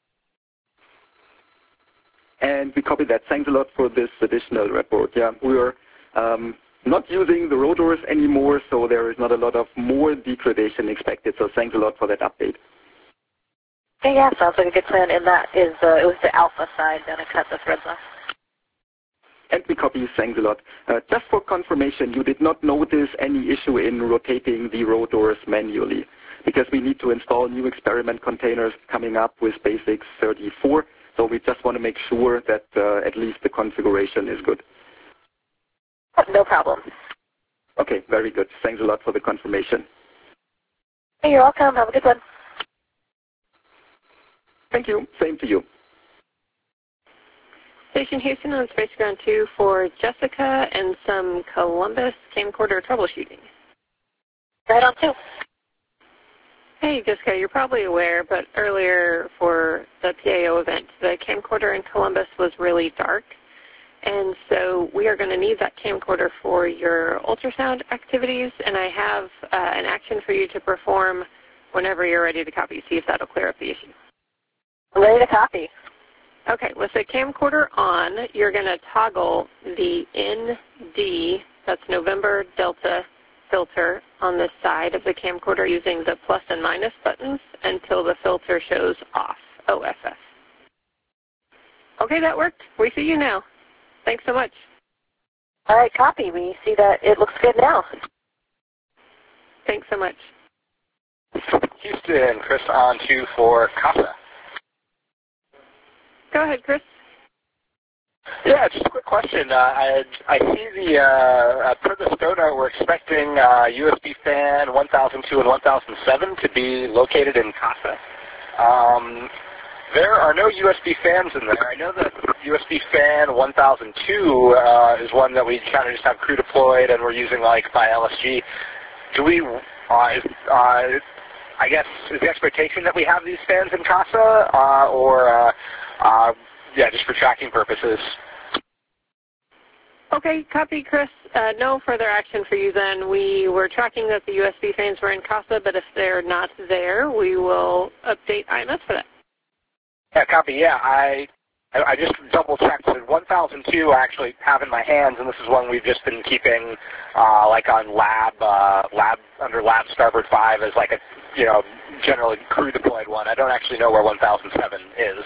And we copy that. Thanks a lot for this additional report. Yeah, we are not using the rotors anymore, so there is not a lot of more degradation expected. So thanks a lot for that update. Okay, yeah, sounds like a good plan. And that is, it was the alpha side that I cut the threads off. And we copy. Thanks a lot. Just for confirmation, you did not notice any issue in rotating the rotors manually, because we need to install new experiment containers coming up with Basics 34. So we just want to make sure that at least the configuration is good. No problem. Okay, very good. Thanks a lot for the confirmation. Hey, you're welcome. Have a good one. Thank you. Same to you. Station Houston on Space Ground 2 for Jessica and some Columbus camcorder troubleshooting. Right on 2. Hey, Jessica, you're probably aware, but earlier for the PAO event, the camcorder in Columbus was really dark. And so we are going to need that camcorder for your ultrasound activities, and I have an action for you to perform whenever you're ready to copy. See if that'll clear up the issue. I'm ready to copy. Okay, with the camcorder on, you're going to toggle the ND, that's November Delta filter, on the side of the camcorder using the plus and minus buttons until the filter shows off, OFF. Okay, that worked. We see you now. Thanks so much. All right, copy. We see that it looks good now. Thanks so much. Houston, Chris on 2 for CASA. Go ahead, Chris. Yeah, just a quick question. I see per the STONA, we're expecting USB fan 1002 and 1007 to be located in CASA. There are no USB fans in there. I know that USB fan 1002 is one that we kind of just have crew deployed and we're using like by LSG. Do we, I guess, is the expectation that we have these fans in CASA yeah, just for tracking purposes? Okay, copy, Chris. No further action for you then. We were tracking that the USB fans were in CASA, but if they're not there, we will update IMS for that. Yeah, copy. Yeah, I just double-checked. So 1002 I actually have in my hands, and this is one we've just been keeping like on under lab starboard 5 as like a, generally crew deployed one. I don't actually know where 1007 is.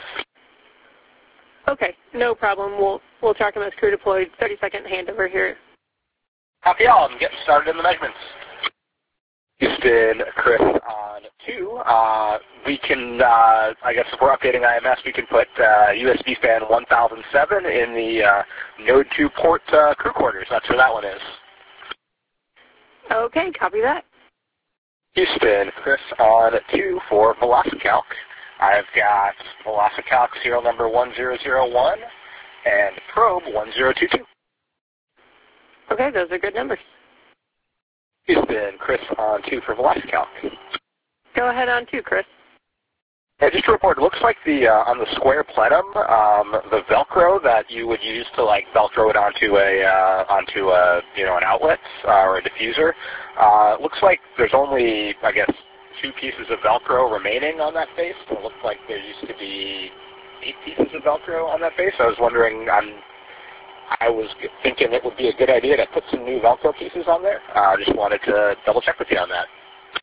Okay, no problem. We'll track them as crew deployed. 30-second handover here. Copy all. I'm getting started in the measurements. Houston, Chris on 2. We can, I guess if we're updating IMS, we can put USB fan 1007 in the Node 2 port crew quarters. That's where that one is. Okay, copy that. Houston, Chris on 2 for VelociCalc. I've got VelociCalc serial number 1001 and probe 1022. Okay, those are good numbers. Houston, Chris on 2 for VelociCalc. Go ahead on 2, Chris. Yeah, just to report, it looks like the on the square plenum, the Velcro that you would use to like Velcro it onto an outlet or a diffuser, looks like there's only, I guess, 2 pieces of Velcro remaining on that face. It looks like there used to be 8 pieces of Velcro on that face. I was wondering, I was thinking it would be a good idea to put some new Velcro pieces on there. I just wanted to double check with you on that.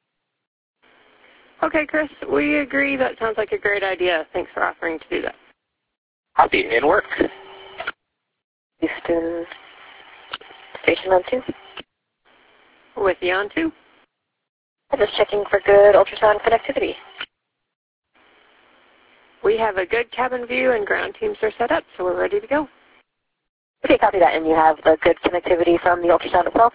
Okay, Chris, we agree. That sounds like a great idea. Thanks for offering to do that. Copy. In work. Houston, station on 2. With you on 2. I'm just checking for good ultrasound connectivity. We have a good cabin view and ground teams are set up, so we're ready to go. Okay, copy that. And you have the good connectivity from the ultrasound itself?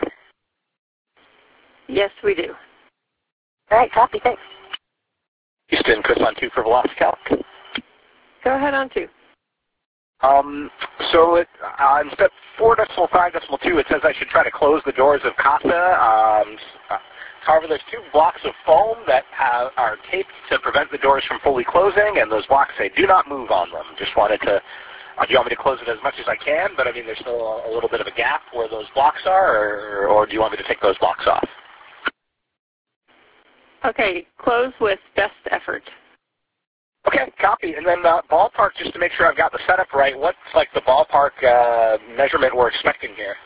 Yes, we do. All right, copy. Thanks. Houston, Chris on 2 for VelociCalc. Go ahead on 2. So on step 4.5.2, it says I should try to close the doors of CASA. However, there's 2 blocks of foam that are taped to prevent the doors from fully closing, and those blocks say do not move on them. Just wanted to, do you want me to close it as much as I can? But I mean, there's still a little bit of a gap where those blocks are, or do you want me to take those blocks off? Okay, close with best effort. Okay, copy. And then ballpark, just to make sure I've got the setup right, what's like the ballpark measurement we're expecting here?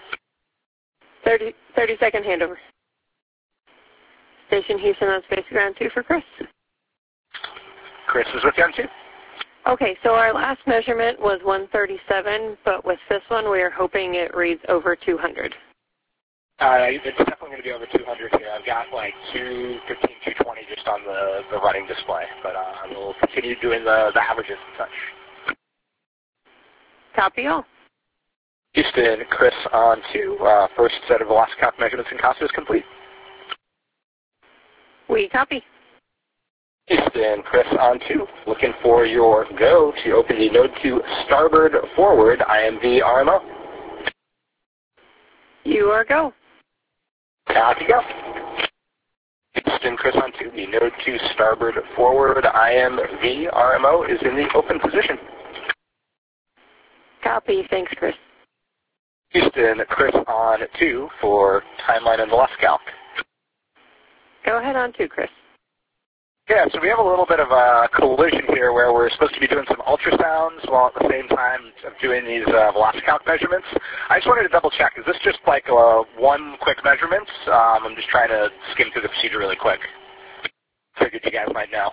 30-second handover. Station Houston on Space Ground 2 for Chris. Chris is with you on 2. Okay, so our last measurement was 137, but with this one we are hoping it reads over 200. It's definitely going to be over 200 here. I've got like 215, 220 just on the running display, but I will continue doing the averages and such. Copy all. Houston, Chris on 2. First set of VelociCalc measurements in CASA is complete. We copy. Houston, Chris on 2. Looking for your go to open the node 2 starboard forward IMV RMO. You are go. Copy, go. Houston, Chris on 2. The node 2 starboard forward IMV RMO is in the open position. Copy. Thanks, Chris. Houston, Chris on 2 for timeline and velocity calc. Go ahead on 2, Chris. Yeah, so we have a little bit of a collision here where we're supposed to be doing some ultrasounds while at the same time doing these velocity calc measurements. I just wanted to double check. Is this just like one quick measurement? I'm just trying to skim through the procedure really quick. Figured you guys might know.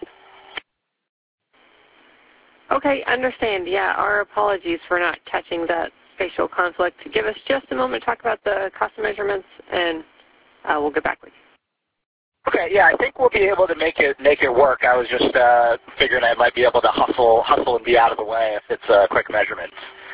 Okay, understand. Yeah, our apologies for not catching that spatial conflict. Give us just a moment to talk about the cost of measurements, and we'll get back with you. Okay, yeah, I think we'll be able to make it work. I was just figuring I might be able to hustle and be out of the way if it's a quick measurement.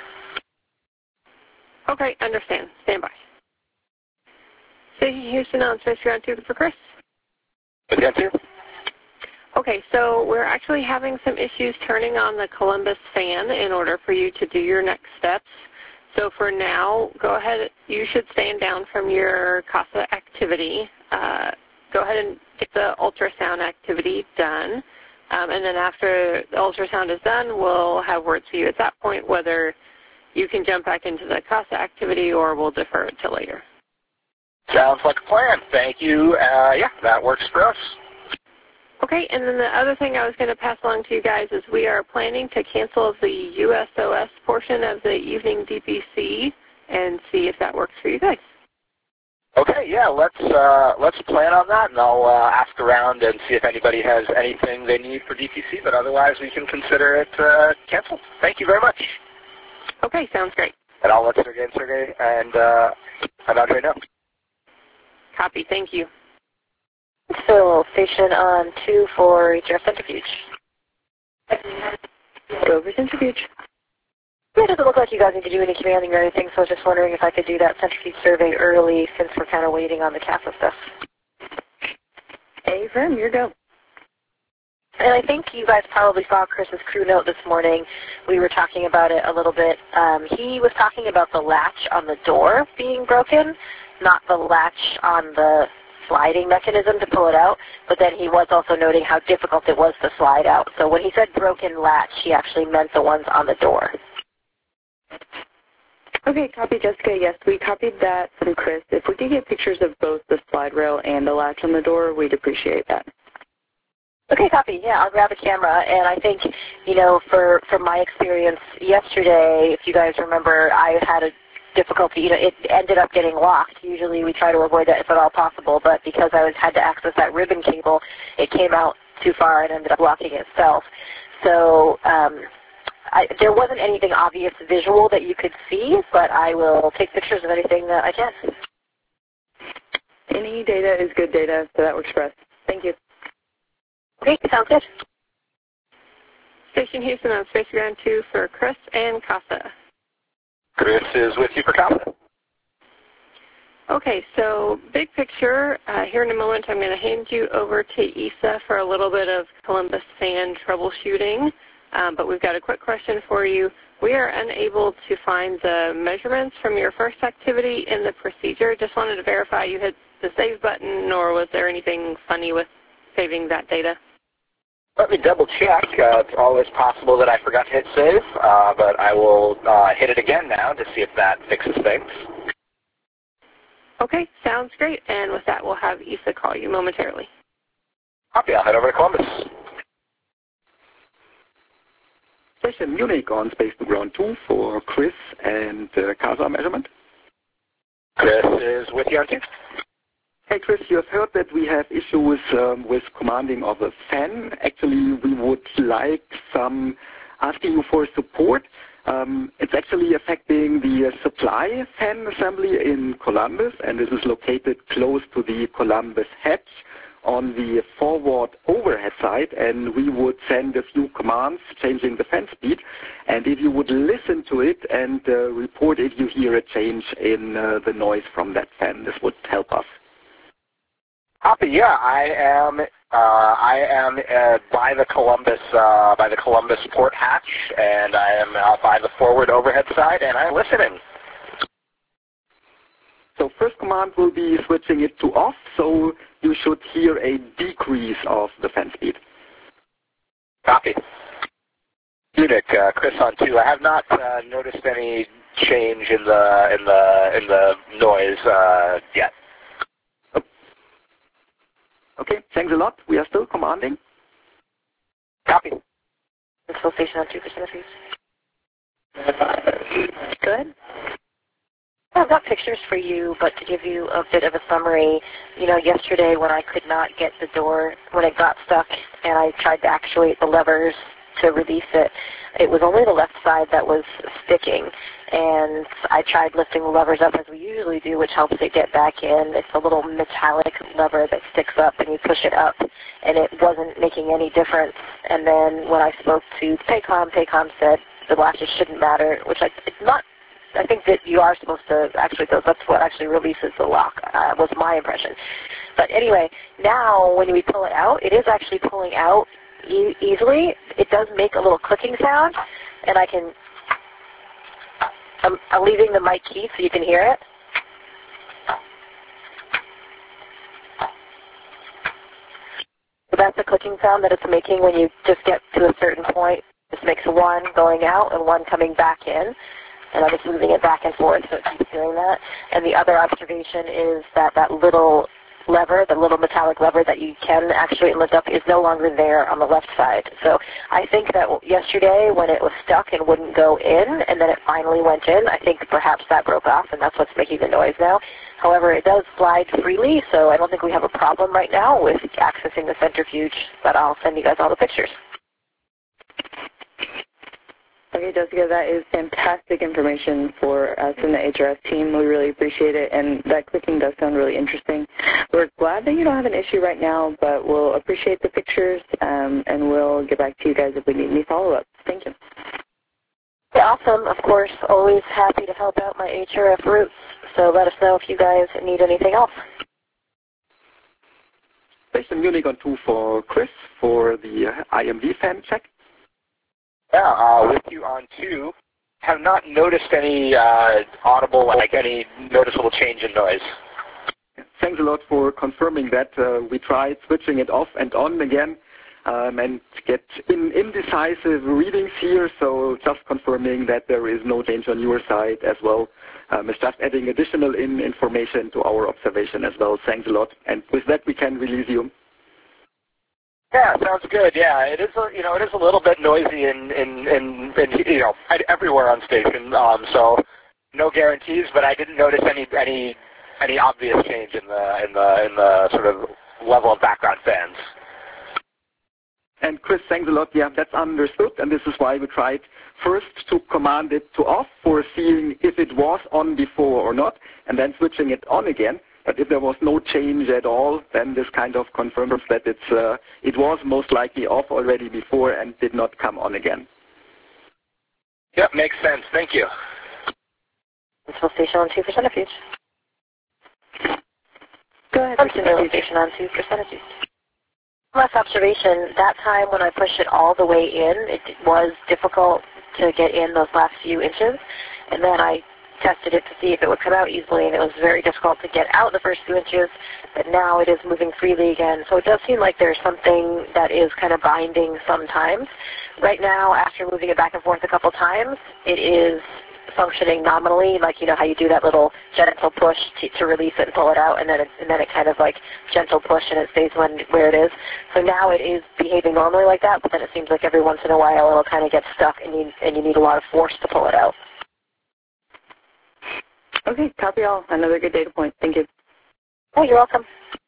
Okay, understand. Stand by. Station Houston on Space Ground 2 for Chris. Again, too? Okay, so we're actually having some issues turning on the Columbus fan in order for you to do your next steps. So for now, go ahead. You should stand down from your CASA activity. Go ahead and get the ultrasound activity done. And then after the ultrasound is done, we'll have words for you at that point, whether you can jump back into the CASA activity or we'll defer it till later. Sounds like a plan. Thank you. Yeah, that works for us. Okay, and then the other thing I was going to pass along to you guys is we are planning to cancel the USOS portion of the evening DPC and see if that works for you guys. Okay, yeah, let's plan on that, and I'll ask around and see if anybody has anything they need for DPC, but otherwise we can consider it canceled. Thank you very much. Okay, sounds great. And I'll let Sergey and Andre know. Copy, thank you. So, station on 2 for HRF centrifuge. Go over centrifuge. It doesn't look like you guys need to do any commanding or anything, so I was just wondering if I could do that centrifuge survey early since we're kind of waiting on the CASA stuff. Affirm, your go. And I think you guys probably saw Chris's crew note this morning. We were talking about it a little bit. He was talking about the latch on the door being broken, not the latch on the sliding mechanism to pull it out, but then he was also noting how difficult it was to slide out. So when he said broken latch, he actually meant the ones on the door. Okay, copy, Jessica. Yes, we copied that from Chris. If we could get pictures of both the slide rail and the latch on the door, we'd appreciate that. Okay, copy. Yeah, I'll grab a camera. And I think, you know, from my experience yesterday, if you guys remember, I had a difficulty. You know, it ended up getting locked. Usually we try to avoid that if at all possible, but because I had to access that ribbon cable, it came out too far and ended up locking itself. So there wasn't anything obvious visual that you could see, but I will take pictures of anything that I can. Any data is good data, so that works for us. Thank you. Okay, sounds good. Station Houston on Space Ground 2 for Chris and CASA. Chris is with you for CASA. Okay, so big picture. Here in a moment, I'm going to hand you over to Isa for a little bit of Columbus fan troubleshooting. But we've got a quick question for you. We are unable to find the measurements from your first activity in the procedure. Just wanted to verify you hit the save button, or was there anything funny with saving that data? Let me double check. It's always possible that I forgot to hit save, but I will hit it again now to see if that fixes things. Okay, sounds great. And with that, we'll have Isa call you momentarily. Copy. I'll head over to Columbus. Station Munich on Space to Ground 2 for Chris and CASA measurement. Chris is with you on 2. Hey Chris, you have heard that we have issues with commanding of a fan. Actually, we would like asking you for support. It's actually affecting the supply fan assembly in Columbus, and this is located close to the Columbus hatch on the forward overhead side, and we would send a few commands changing the fan speed, and if you would listen to it and report if you hear a change in the noise from that fan, this would help us. Copy, yeah, I am I am by the Columbus port hatch, and I am by the forward overhead side, and I'm listening. So first command will be switching it to off, so you should hear a decrease of the fan speed. Copy. Munich, Chris on 2. I have not noticed any change in the noise yet. Okay, thanks a lot. We are still commanding. Copy. Full station on 2% fees. Good. I've got pictures for you, but to give you a bit of a summary, yesterday when I could not get the door, when it got stuck and I tried to actuate the levers to release it, it was only the left side that was sticking. And I tried lifting the levers up as we usually do, which helps it get back in. It's a little metallic lever that sticks up and you push it up, and it wasn't making any difference. And then when I spoke to Paycom said the latches shouldn't matter, which it's not. I think that you are supposed to actually, that's what actually releases the lock, was my impression. But anyway, now when we pull it out, it is actually pulling out easily. It does make a little clicking sound, and I'm leaving the mic key so you can hear it. So that's the clicking sound that it's making when you just get to a certain point. This makes one going out and one coming back in. And I'm just moving it back and forth so it keeps doing that. And the other observation is that little lever, the little metallic lever that you can actually lift up, is no longer there on the left side. So I think that yesterday when it was stuck and wouldn't go in and then it finally went in, I think perhaps that broke off and that's what's making the noise now. However, it does slide freely, so I don't think we have a problem right now with accessing the centrifuge, but I'll send you guys all the pictures. Okay, Jessica, that is fantastic information for us in the HRS team. We really appreciate it, and that clicking does sound really interesting. We're glad that you don't have an issue right now, but we'll appreciate the pictures, and we'll get back to you guys if we need any follow-up. Thank you. Yeah, awesome. Of course, always happy to help out my HRF roots, so let us know if you guys need anything else. Station Munich on 2 for Chris for the IMV fan check. Yeah, with you on 2, have not noticed any any noticeable change in noise. Thanks a lot for confirming that. We tried switching it off and on again and get indecisive readings here, so just confirming that there is no change on your side as well. It's just adding additional information to our observation as well. Thanks a lot. And with that, we can release you. Yeah, sounds good. Yeah, it is. It is a little bit noisy in everywhere on station. So no guarantees, but I didn't notice any obvious change in the sort of level of background fans. And Chris, thanks a lot. Yeah, that's understood, and this is why we tried first to command it to off for seeing if it was on before or not, and then switching it on again. But if there was no change at all, then this kind of confirms that it was most likely off already before and did not come on again. Yep, makes sense. Thank you. Full station on 2% of each. Go ahead. Full station on 2% of each. Last observation, that time when I pushed it all the way in, it was difficult to get in those last few inches. And then I tested it to see if it would come out easily, and it was very difficult to get out the first few inches, but now it is moving freely again. So it does seem like there's something that is kind of binding sometimes. Right now, after moving it back and forth a couple times, it is functioning nominally, like how you do that little gentle push to release it and pull it out, and then it kind of like gentle push and it stays where it is. So now it is behaving normally like that, but then it seems like every once in a while it'll kind of get stuck and you need a lot of force to pull it out. Okay, copy all. Another good data point. Thank you. Oh, you're welcome.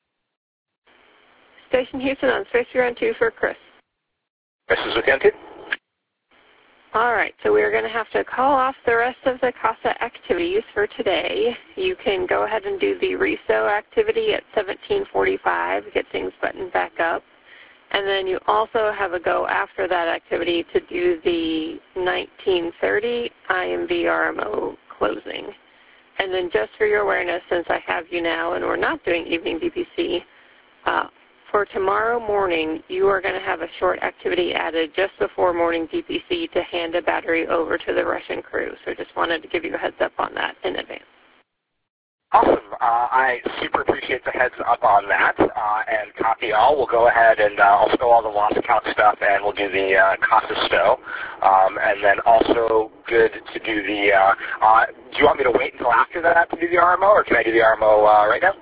Station Houston on Space 2 for Chris. This is Lucanti. All right, so we're going to have to call off the rest of the CASA activities for today. You can go ahead and do the RESO activity at 17:45, get things buttoned back up. And then you also have a go after that activity to do the 1930 IMV RMO closing. And then just for your awareness, since I have you now and we're not doing evening DPC, for tomorrow morning, you are going to have a short activity added just before morning DPC to hand a battery over to the Russian crew. So just wanted to give you a heads up on that in advance. Awesome. I super appreciate the heads up on that. And copy all. We'll go ahead and I'll stow all the VelociCalc stuff, and we'll do the CASA stow. And then also good to do the, do you want me to wait until after that to do the RMO, or can I do the RMO right now?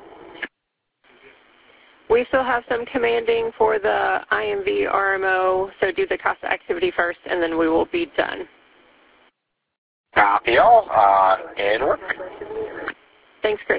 We still have some commanding for the IMV RMO, so do the CASA activity first, and then we will be done. Copy all. And work. Thanks, Chris.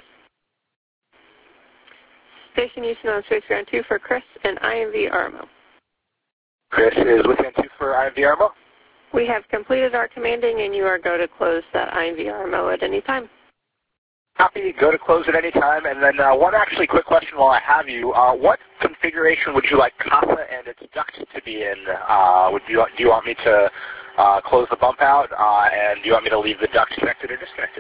Station Houston on Space Ground 2 for Chris and IMV RMO. Chris is with N2 for IMV RMO. We have completed our commanding, and you are go to close that IMV RMO at any time. Copy. Go to close at any time. And then one actually quick question while I have you. What configuration would you like CASA and its duct to be in? Do you want me to close the bump out, and do you want me to leave the duct connected or disconnected?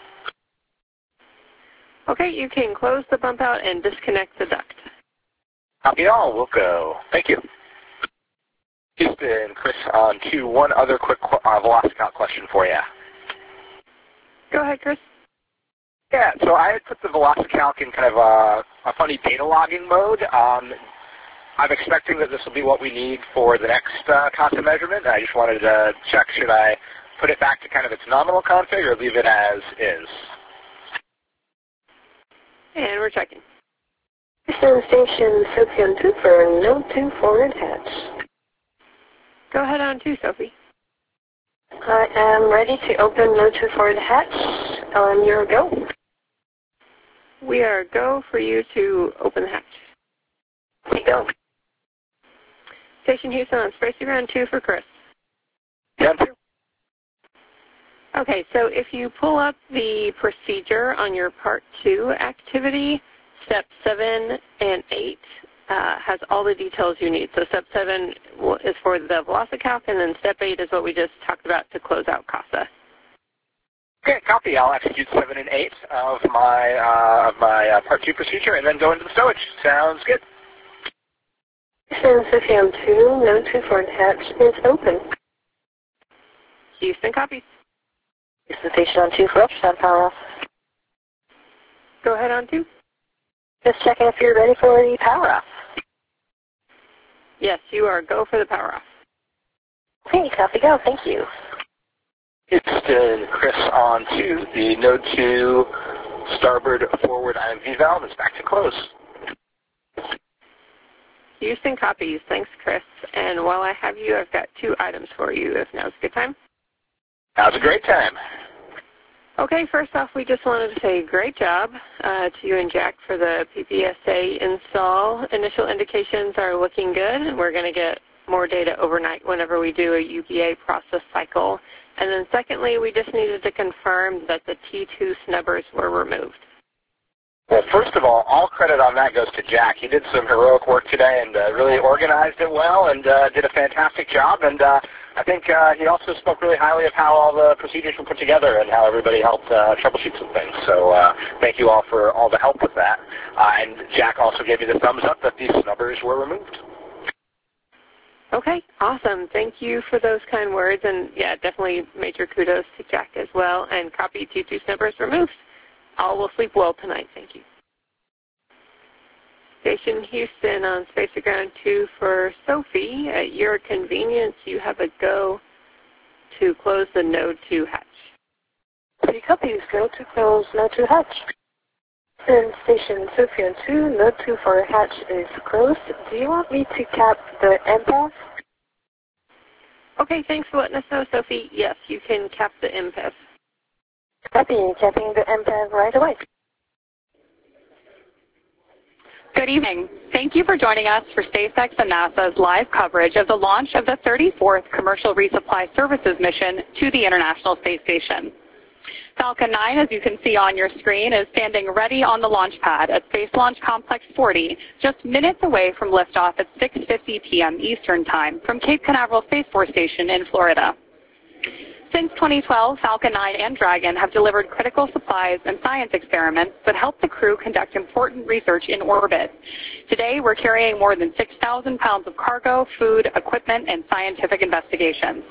Okay, you can close the bump out and disconnect the duct. Copy all. We'll go. Thank you. Houston, Chris on to one other quick VelociCalc question for you. Go ahead, Chris. Yeah, so I had put the VelociCalc in kind of a funny data logging mode. I'm expecting that this will be what we need for the next CASA measurement. I just wanted to check, should I put it back to kind of its nominal config or leave it as is? And we're checking. Houston Station Sophie on 2 for Node 2 forward hatch. Go ahead on 2, Sophie. I am ready to open Node 2 forward hatch. On your go. We are go for you to open the hatch. We go. Station Houston on Space Ground 2 for Chris. Yeah, 2. Okay, so if you pull up the procedure on your Part 2 activity, Step 7 and 8 has all the details you need. So Step 7 is for the VelociCalc, and then Step 8 is what we just talked about to close out CASA. Okay, copy. I'll execute 7 and 8 of my Part 2 procedure and then go into the stowage. Sounds good. Houston Sophie on 2, Node 2 forward hatch is open. Houston copies. Houston Station on 2 for ultrasound power off. Go ahead on 2. Just checking if you're ready for the power off. Yes, you are go for the power off. Okay, copy go. Thank you. Houston, Chris on 2. The Node 2 starboard forward IMV valve is back to close. Houston copies. Thanks, Chris. And while I have you, I've got 2 items for you, if now's a good time. Now's a great time. Okay, first off, we just wanted to say great job to you and Jack for the PPSA install. Initial indications are looking good, and we're going to get more data overnight whenever we do a UVA process cycle. And then secondly, we just needed to confirm that the T2 snubbers were removed. Well, first of all credit on that goes to Jack. He did some heroic work today and really organized it well and did a fantastic job. And I think he also spoke really highly of how all the procedures were put together and how everybody helped troubleshoot some things. So thank you all for all the help with that. And Jack also gave me the thumbs up that these snubbers were removed. Okay, awesome. Thank you for those kind words. And yeah, definitely major kudos to Jack as well. And copy T2 snubbers removed. All will sleep well tonight. Thank you. Station Houston on Space Ground 2 for Sophie. At your convenience, you have a go to close the Node 2 hatch. 3 copies. Go to close Node 2 hatch. And Station Sophie on 2, Node 2 forward hatch is closed. Do you want me to cap the empath? Okay, thanks for letting us know, Sophie. Yes, you can cap the empath. Copy. Capping the empath right away. Good evening. Thank you for joining us for SpaceX and NASA's live coverage of the launch of the 34th Commercial Resupply Services mission to the International Space Station. Falcon 9, as you can see on your screen, is standing ready on the launch pad at Space Launch Complex 40, just minutes away from liftoff at 6:50 p.m. Eastern Time from Cape Canaveral Space Force Station in Florida. Since 2012, Falcon 9 and Dragon have delivered critical supplies and science experiments that help the crew conduct important research in orbit. Today, we're carrying more than 6,000 pounds of cargo, food, equipment, and scientific investigations.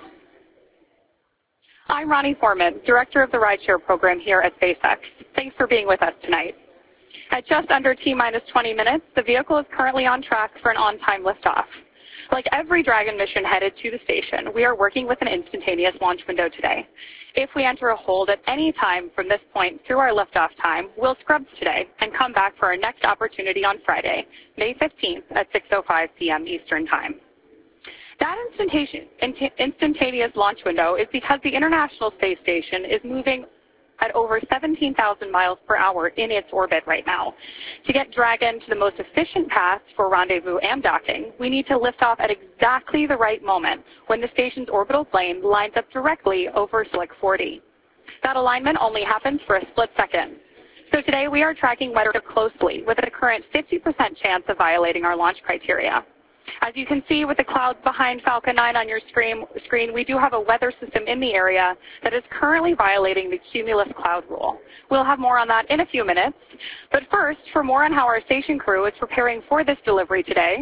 I'm Ronnie Foreman, Director of the Rideshare Program here at SpaceX. Thanks for being with us tonight. At just under T-minus 20 minutes, the vehicle is currently on track for an on-time liftoff. Like every Dragon mission headed to the station, we are working with an instantaneous launch window today. If we enter a hold at any time from this point through our liftoff time, we'll scrubs today and come back for our next opportunity on Friday, May 15th at 6:05 p.m. Eastern Time. That instantaneous launch window is because the International Space Station is moving at over 17,000 miles per hour in its orbit right now. To get Dragon to the most efficient path for rendezvous and docking, we need to lift off at exactly the right moment when the station's orbital plane lines up directly over Slick 40. That alignment only happens for a split second. So today we are tracking weather closely with a current 50% chance of violating our launch criteria. As you can see with the clouds behind Falcon 9 on your screen, we do have a weather system in the area that is currently violating the cumulus cloud rule. We'll have more on that in a few minutes. But first, for more on how our station crew is preparing for this delivery today,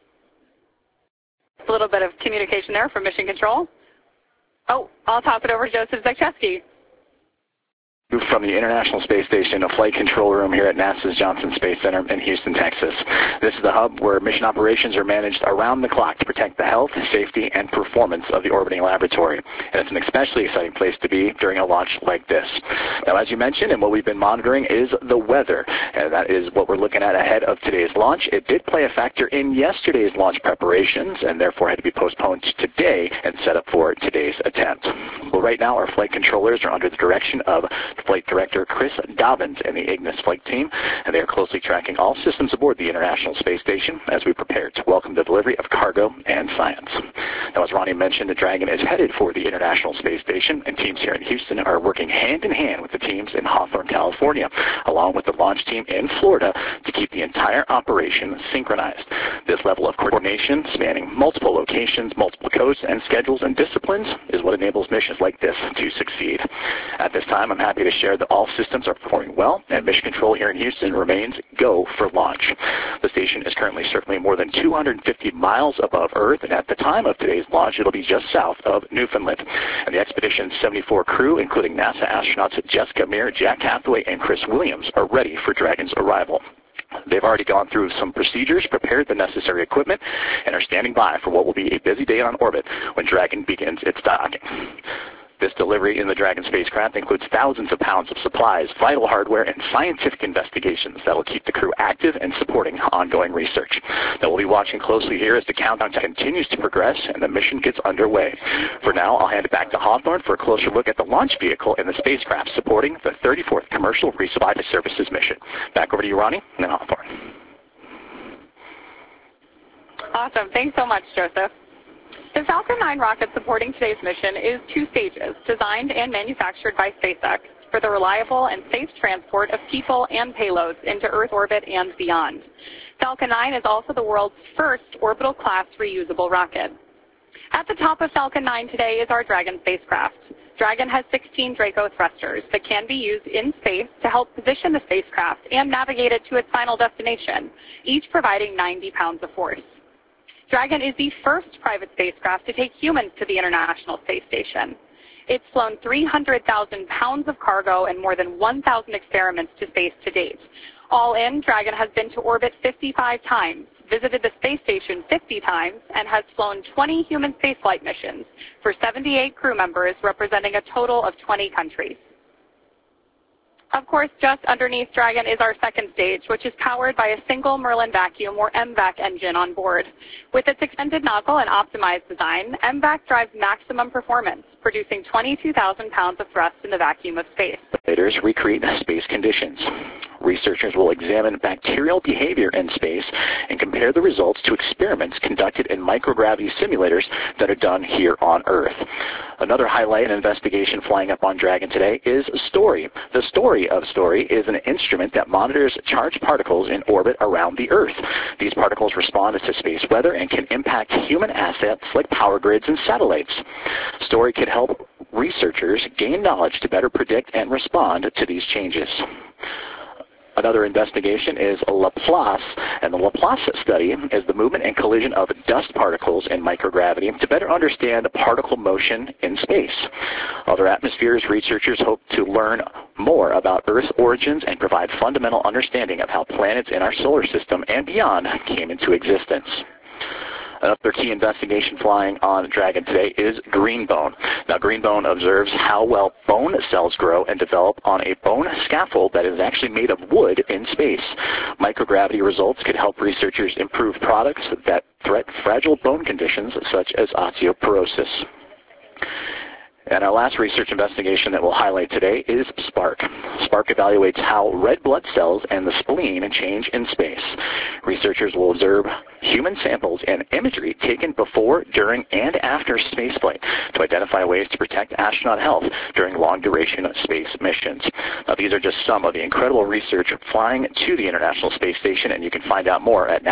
a little bit of communication there from Mission Control. Oh, I'll toss it over to Joseph Zakrzewski. From the International Space Station, a flight control room here at NASA's Johnson Space Center in Houston, Texas. This is the hub where mission operations are managed around the clock to protect the health, safety, and performance of the orbiting laboratory. And it's an especially exciting place to be during a launch like this. Now, as you mentioned, and what we've been monitoring is the weather. And that is what we're looking at ahead of today's launch. It did play a factor in yesterday's launch preparations, and therefore had to be postponed to today and set up for today's attempt. Well, right now, our flight controllers are under the direction of Flight Director Chris Dobbins and the Ignis flight team, and they are closely tracking all systems aboard the International Space Station as we prepare to welcome the delivery of cargo and science. Now, as Ronnie mentioned, the Dragon is headed for the International Space Station, and teams here in Houston are working hand in hand with the teams in Hawthorne, California, along with the launch team in Florida to keep the entire operation synchronized. This level of coordination, spanning multiple locations, multiple coasts, and schedules and disciplines, is what enables missions like this to succeed. At this time, I'm happy to share that all systems are performing well, and Mission Control here in Houston remains go for launch. The station is currently circling more than 250 miles above Earth, and at the time of today's launch, it'll be just south of Newfoundland. And the Expedition 74 crew, including NASA astronauts Jessica Meir, Jack Hathaway, and Chris Williams, are ready for Dragon's arrival. They've already gone through some procedures, prepared the necessary equipment, and are standing by for what will be a busy day on orbit when Dragon begins its docking. This delivery in the Dragon spacecraft includes thousands of pounds of supplies, vital hardware, and scientific investigations that will keep the crew active and supporting ongoing research. Now, we'll be watching closely here as the countdown continues to progress and the mission gets underway. For now, I'll hand it back to Hawthorne for a closer look at the launch vehicle and the spacecraft supporting the 34th Commercial Resupply Services mission. Back over to you, Ronnie, and then Hawthorne. Awesome. Thanks so much, Joseph. The Falcon 9 rocket supporting today's mission is 2 stages, designed and manufactured by SpaceX for the reliable and safe transport of people and payloads into Earth orbit and beyond. Falcon 9 is also the world's first orbital-class reusable rocket. At the top of Falcon 9 today is our Dragon spacecraft. Dragon has 16 Draco thrusters that can be used in space to help position the spacecraft and navigate it to its final destination, each providing 90 pounds of force. Dragon is the first private spacecraft to take humans to the International Space Station. It's flown 300,000 pounds of cargo and more than 1,000 experiments to space to date. All in, Dragon has been to orbit 55 times, visited the space station 50 times, and has flown 20 human spaceflight missions for 78 crew members representing a total of 20 countries. Of course, just underneath Dragon is our second stage, which is powered by a single Merlin vacuum or MVAC engine on board. With its extended nozzle and optimized design, MVAC drives maximum performance, producing 22,000 pounds of thrust in the vacuum of space. Recreate space conditions. Researchers will examine bacterial behavior in space and compare the results to experiments conducted in microgravity simulators that are done here on Earth. Another highlight and investigation flying up on Dragon today is STORY. The Story of STORY is an instrument that monitors charged particles in orbit around the Earth. These particles respond to space weather and can impact human assets like power grids and satellites. STORY can help researchers gain knowledge to better predict and respond to these changes. Another investigation is Laplace, and the Laplace study is the movement and collision of dust particles in microgravity to better understand particle motion in space. Other atmospheres, researchers hope to learn more about Earth's origins and provide fundamental understanding of how planets in our solar system and beyond came into existence. Another key investigation flying on Dragon today is GreenBone. Now, GreenBone observes how well bone cells grow and develop on a bone scaffold that is actually made of wood in space. Microgravity results could help researchers improve products that threat fragile bone conditions such as osteoporosis. And our last research investigation that we'll highlight today is SPARK. SPARK evaluates how red blood cells and the spleen change in space. Researchers will observe human samples and imagery taken before, during, and after spaceflight to identify ways to protect astronaut health during long-duration space missions. Now, these are just some of the incredible research flying to the International Space Station, and you can find out more at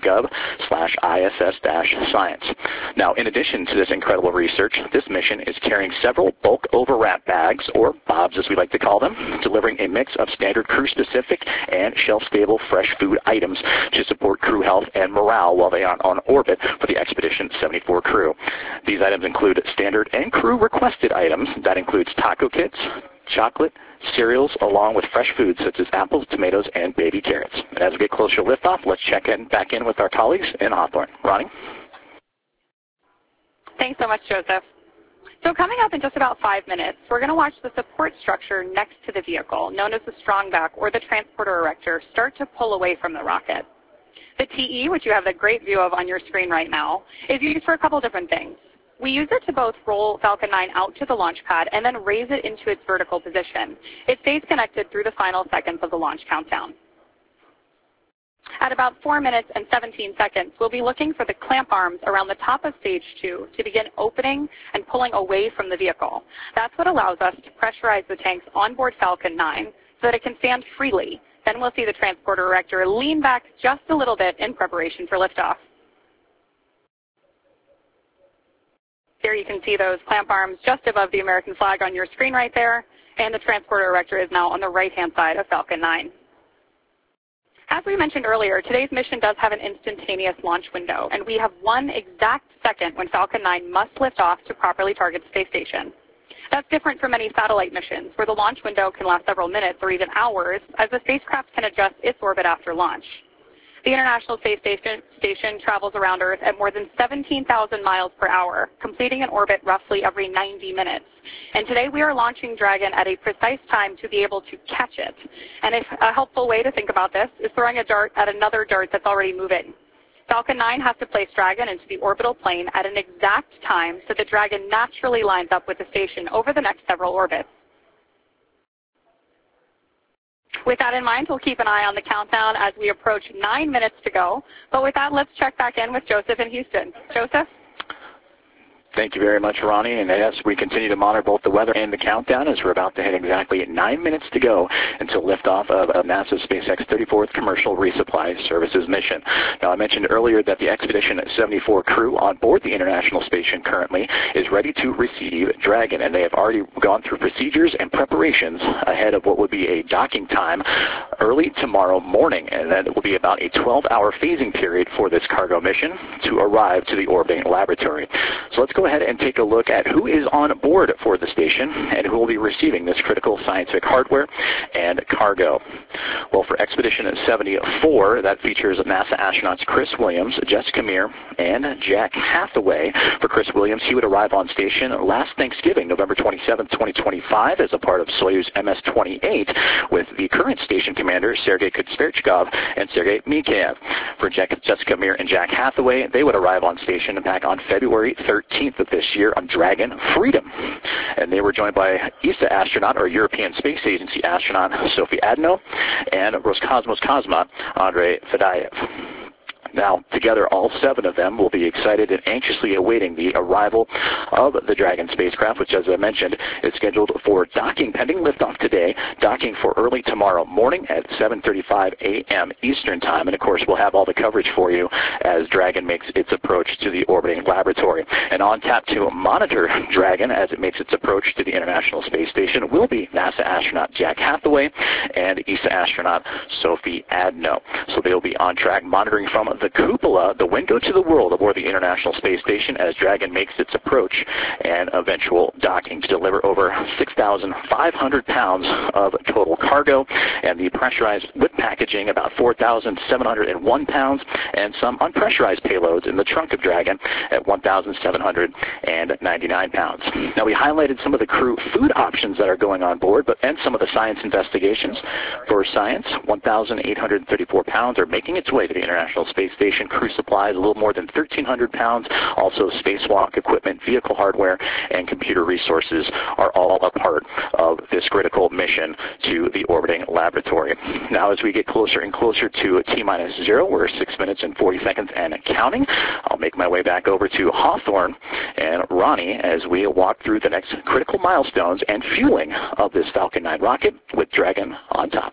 nasa.gov/ISS-science. Now, in addition to this incredible research, this mission is carrying several bulk overwrap bags, or BOBs as we like to call them, delivering a mix of standard crew-specific and shelf-stable fresh food items to support crew health and morale while they are on orbit for the Expedition 74 crew. These items include standard and crew-requested items. That includes taco kits, chocolate, cereals, along with fresh foods such as apples, tomatoes, and baby carrots. And as we get closer to liftoff, let's check back in with our colleagues in Hawthorne. Ronnie? Thanks so much, Joseph. So coming up in just about 5 minutes, we're going to watch the support structure next to the vehicle, known as the strongback or the transporter erector, start to pull away from the rocket. The TE, which you have a great view of on your screen right now, is used for a couple different things. We use it to both roll Falcon 9 out to the launch pad and then raise it into its vertical position. It stays connected through the final seconds of the launch countdown. At about 4 minutes and 17 seconds, we'll be looking for the clamp arms around the top of Stage 2 to begin opening and pulling away from the vehicle. That's what allows us to pressurize the tanks on board Falcon 9 so that it can stand freely. Then we'll see the transporter erector lean back just a little bit in preparation for liftoff. Here you can see those clamp arms just above the American flag on your screen right there, and the transporter erector is now on the right-hand side of Falcon 9. As we mentioned earlier, today's mission does have an instantaneous launch window, and we have 1 exact second when Falcon 9 must lift off to properly target the space station. That's different from many satellite missions, where the launch window can last several minutes or even hours, as the spacecraft can adjust its orbit after launch. The International Space Station travels around Earth at more than 17,000 miles per hour, completing an orbit roughly every 90 minutes. And today we are launching Dragon at a precise time to be able to catch it. And a helpful way to think about this is throwing a dart at another dart that's already moving. Falcon 9 has to place Dragon into the orbital plane at an exact time so that Dragon naturally lines up with the station over the next several orbits. With that in mind, we'll keep an eye on the countdown as we approach 9 minutes to go. But with that, let's check back in with Joseph in Houston. Joseph? Thank you very much, Ronnie. And yes, we continue to monitor both the weather and the countdown as we're about to hit exactly 9 minutes to go until liftoff of NASA's SpaceX 34th Commercial Resupply Services mission. Now, I mentioned earlier that the Expedition 74 crew on board the International Station currently is ready to receive Dragon, and they have already gone through procedures and preparations ahead of what would be a docking time early tomorrow morning, and then it will be about a 12-hour phasing period for this cargo mission to arrive to the orbiting laboratory. So let's go ahead and take a look at who is on board for the station and who will be receiving this critical scientific hardware and cargo. Well, for Expedition 74, that features NASA astronauts Chris Williams, Jessica Meir, and Jack Hathaway. For Chris Williams, he would arrive on station last Thanksgiving, November 27, 2025, as a part of Soyuz MS-28 with the current station commander, Sergei Kutsverchkov and Sergei Mikheyev. For Jessica Meir and Jack Hathaway, they would arrive on station back on February 13, 14th of this year on Dragon Freedom. And they were joined by ESA astronaut, or European Space Agency astronaut, Sophie Adno, and Roscosmos cosmonaut, Andrei Fedyaev. Now, together, all 7 of them will be excited and anxiously awaiting the arrival of the Dragon spacecraft, which, as I mentioned, is scheduled for docking, pending liftoff today, docking for early tomorrow morning at 7:35 a.m. Eastern Time. And, of course, we'll have all the coverage for you as Dragon makes its approach to the orbiting laboratory. And on tap to monitor Dragon as it makes its approach to the International Space Station will be NASA astronaut Jack Hathaway and ESA astronaut Sophie Adno. So they'll be on track monitoring from the cupola, the window to the world aboard the International Space Station as Dragon makes its approach and eventual docking to deliver over 6,500 pounds of total cargo, and the pressurized with packaging about 4,701 pounds, and some unpressurized payloads in the trunk of Dragon at 1,799 pounds. Now, we highlighted some of the crew food options that are going on board, and some of the science investigations. For science, 1,834 pounds are making its way to the International Space Station. Crew supplies, a little more than 1,300 pounds. Also, spacewalk equipment, vehicle hardware, and computer resources are all a part of this critical mission to the orbiting laboratory. Now, as we get closer and closer to T-0, we're 6 minutes and 40 seconds and counting. I'll make my way back over to Hawthorne and Ronnie as we walk through the next critical milestones and fueling of this Falcon 9 rocket with Dragon on top.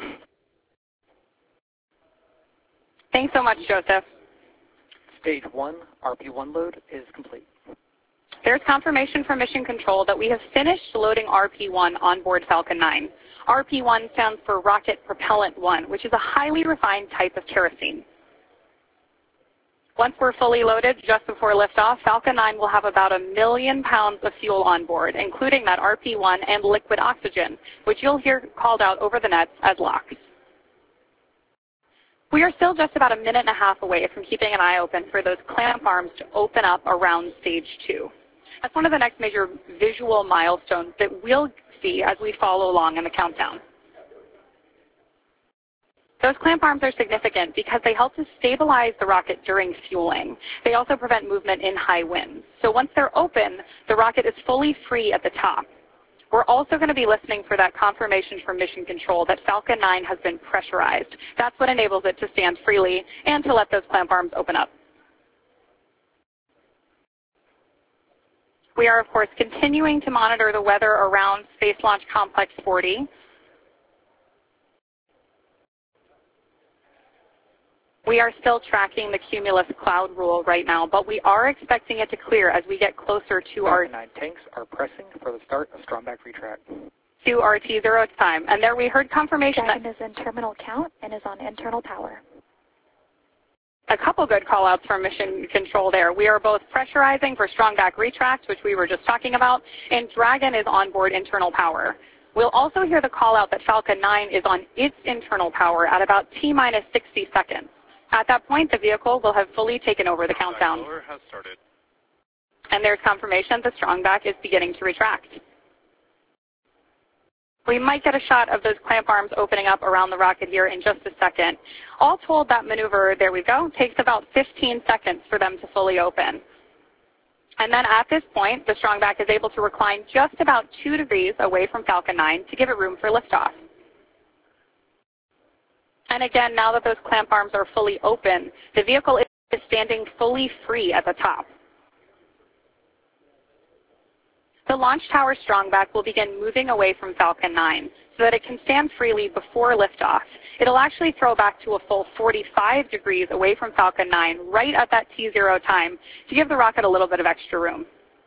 Thanks so much, Joseph. Stage 1, RP1 load is complete. There's confirmation from Mission Control that we have finished loading RP1 on board Falcon 9. RP1 stands for Rocket Propellant 1, which is a highly refined type of kerosene. Once we're fully loaded, just before liftoff, Falcon 9 will have about 1 million pounds of fuel on board, including that RP1 and liquid oxygen, which you'll hear called out over the nets as LOX. We are still just about 1.5 minutes away from keeping an eye open for those clamp arms to open up around Stage 2. That's one of the next major visual milestones that we'll see as we follow along in the countdown. Those clamp arms are significant because they help to stabilize the rocket during fueling. They also prevent movement in high winds. So once they're open, the rocket is fully free at the top. We're also going to be listening for that confirmation from Mission Control that Falcon 9 has been pressurized. That's what enables it to stand freely and to let those clamp arms open up. We are, of course, continuing to monitor the weather around Space Launch Complex 40. We are still tracking the cumulus cloud rule right now, but we are expecting it to clear as we get closer to our... 9 tanks are pressing for the start of Stromback retract. To our T0 time. And there we heard confirmation Dragon is in terminal count and is on internal power. A couple good call-outs from Mission Control there. We are both pressurizing for Stromback retract, which we were just talking about, and Dragon is on board internal power. We'll also hear the call-out that Falcon 9 is on its internal power at about T-minus 60 seconds. At that point, the vehicle will have fully taken over the countdown. Has started. And there's confirmation the Stromback is beginning to retract. We might get a shot of those clamp arms opening up around the rocket here in just a second. All told, that maneuver, there we go, takes about 15 seconds for them to fully open. And then at this point, the Stromback is able to recline just about 2 degrees away from Falcon 9 to give it room for liftoff. And again, now that those clamp arms are fully open, the vehicle is standing fully free at the top. The launch tower Stromback will begin moving away from Falcon 9 so that it can stand freely before liftoff. It'll actually throw back to a full 45 degrees away from Falcon 9 right at that T0 time to give the rocket a little bit of extra room.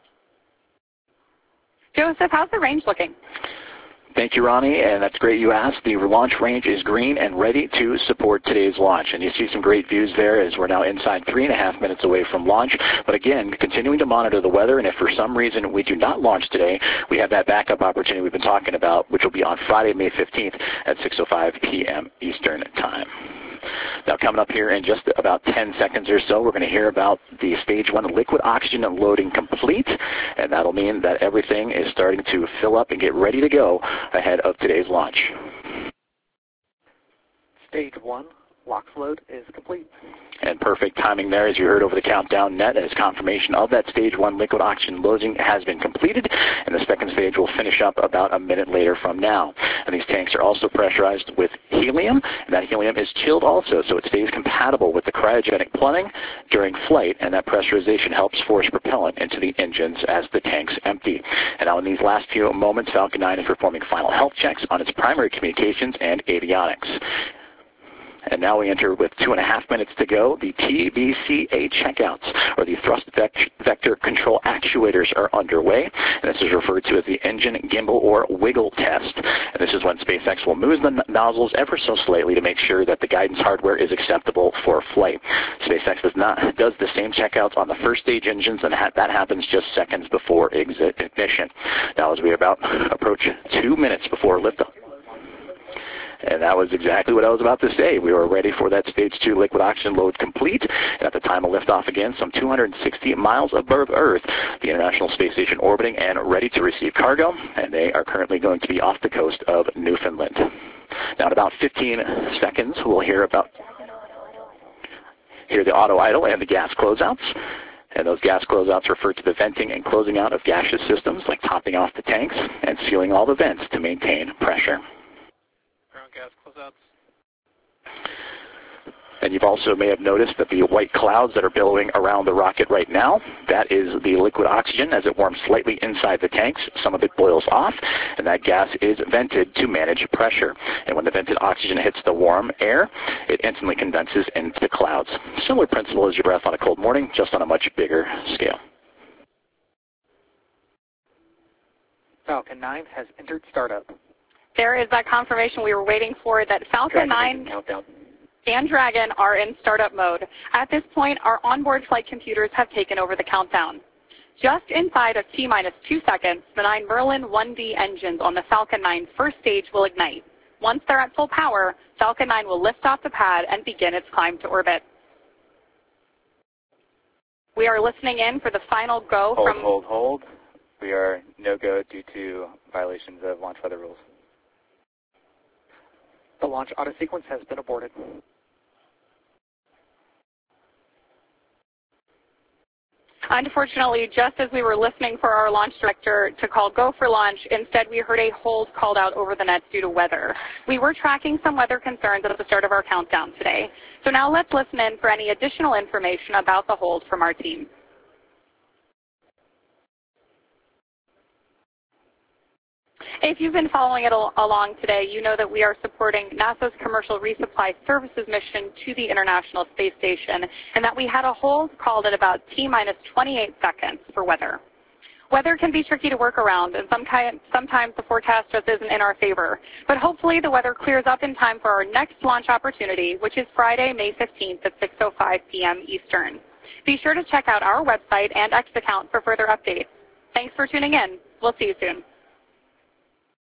Joseph, how's the range looking? Thank you, Ronnie, and that's great you asked. The launch range is green and ready to support today's launch. And you see some great views there as we're now inside 3.5 minutes away from launch. But again, continuing to monitor the weather, and if for some reason we do not launch today, we have that backup opportunity we've been talking about, which will be on Friday, May 15th at 6:05 p.m. Eastern Time. Now, coming up here in just about 10 seconds or so, we're going to hear about the Stage 1 liquid oxygen loading complete, and that'll mean that everything is starting to fill up and get ready to go ahead of today's launch. Stage 1, LOX load is complete. And perfect timing there, as you heard over the countdown net, as confirmation of that stage 1 liquid oxygen loading has been completed, and the second stage will finish up about a minute later from now. And these tanks are also pressurized with helium, and that helium is chilled also, so it stays compatible with the cryogenic plumbing during flight, and that pressurization helps force propellant into the engines as the tanks empty. And now in these last few moments, Falcon 9 is performing final health checks on its primary communications and avionics. And now we enter with 2.5 minutes to go. The TVCA checkouts, or the thrust vector control actuators, are underway. And this is referred to as the engine gimbal or wiggle test. And this is when SpaceX will move the nozzles ever so slightly to make sure that the guidance hardware is acceptable for flight. SpaceX does the same checkouts on the first stage engines, and that happens just seconds before ignition. Now, as we about approach 2 minutes before liftoff. And that was exactly what I was about to say. We were ready for that stage 2 liquid oxygen load complete. And at the time of liftoff again, some 260 miles above Earth, the International Space Station orbiting and ready to receive cargo. And they are currently going to be off the coast of Newfoundland. Now in about 15 seconds, we'll hear the auto idle and the gas closeouts. And those gas closeouts refer to the venting and closing out of gaseous systems, like topping off the tanks and sealing all the vents to maintain pressure. Gas closeouts. And you've also may have noticed that the white clouds that are billowing around the rocket right now, that is the liquid oxygen as it warms slightly inside the tanks. Some of it boils off, and that gas is vented to manage pressure. And when the vented oxygen hits the warm air, it instantly condenses into the clouds. Similar principle as your breath on a cold morning, just on a much bigger scale. Falcon 9 has entered startup. There is that confirmation we were waiting for, that Falcon 9 and Dragon are in startup mode. At this point, our onboard flight computers have taken over the countdown. Just inside of T-minus 2 seconds, the 9 Merlin 1D engines on the Falcon 9 first stage will ignite. Once they're at full power, Falcon 9 will lift off the pad and begin its climb to orbit. We are listening in for the final go from... Hold. We are no-go due to violations of launch weather rules. The launch auto sequence has been aborted. Unfortunately, just as we were listening for our launch director to call go for launch, instead we heard a hold called out over the nets due to weather. We were tracking some weather concerns at the start of our countdown today. So now let's listen in for any additional information about the hold from our team. If you've been following it along today, you know that we are supporting NASA's Commercial Resupply Services mission to the International Space Station, and that we had a hold called at about T-minus 28 seconds for weather. Weather can be tricky to work around, and sometimes the forecast just isn't in our favor. But hopefully the weather clears up in time for our next launch opportunity, which is Friday, May 15th at 6:05 p.m. Eastern. Be sure to check out our website and X account for further updates. Thanks for tuning in. We'll see you soon.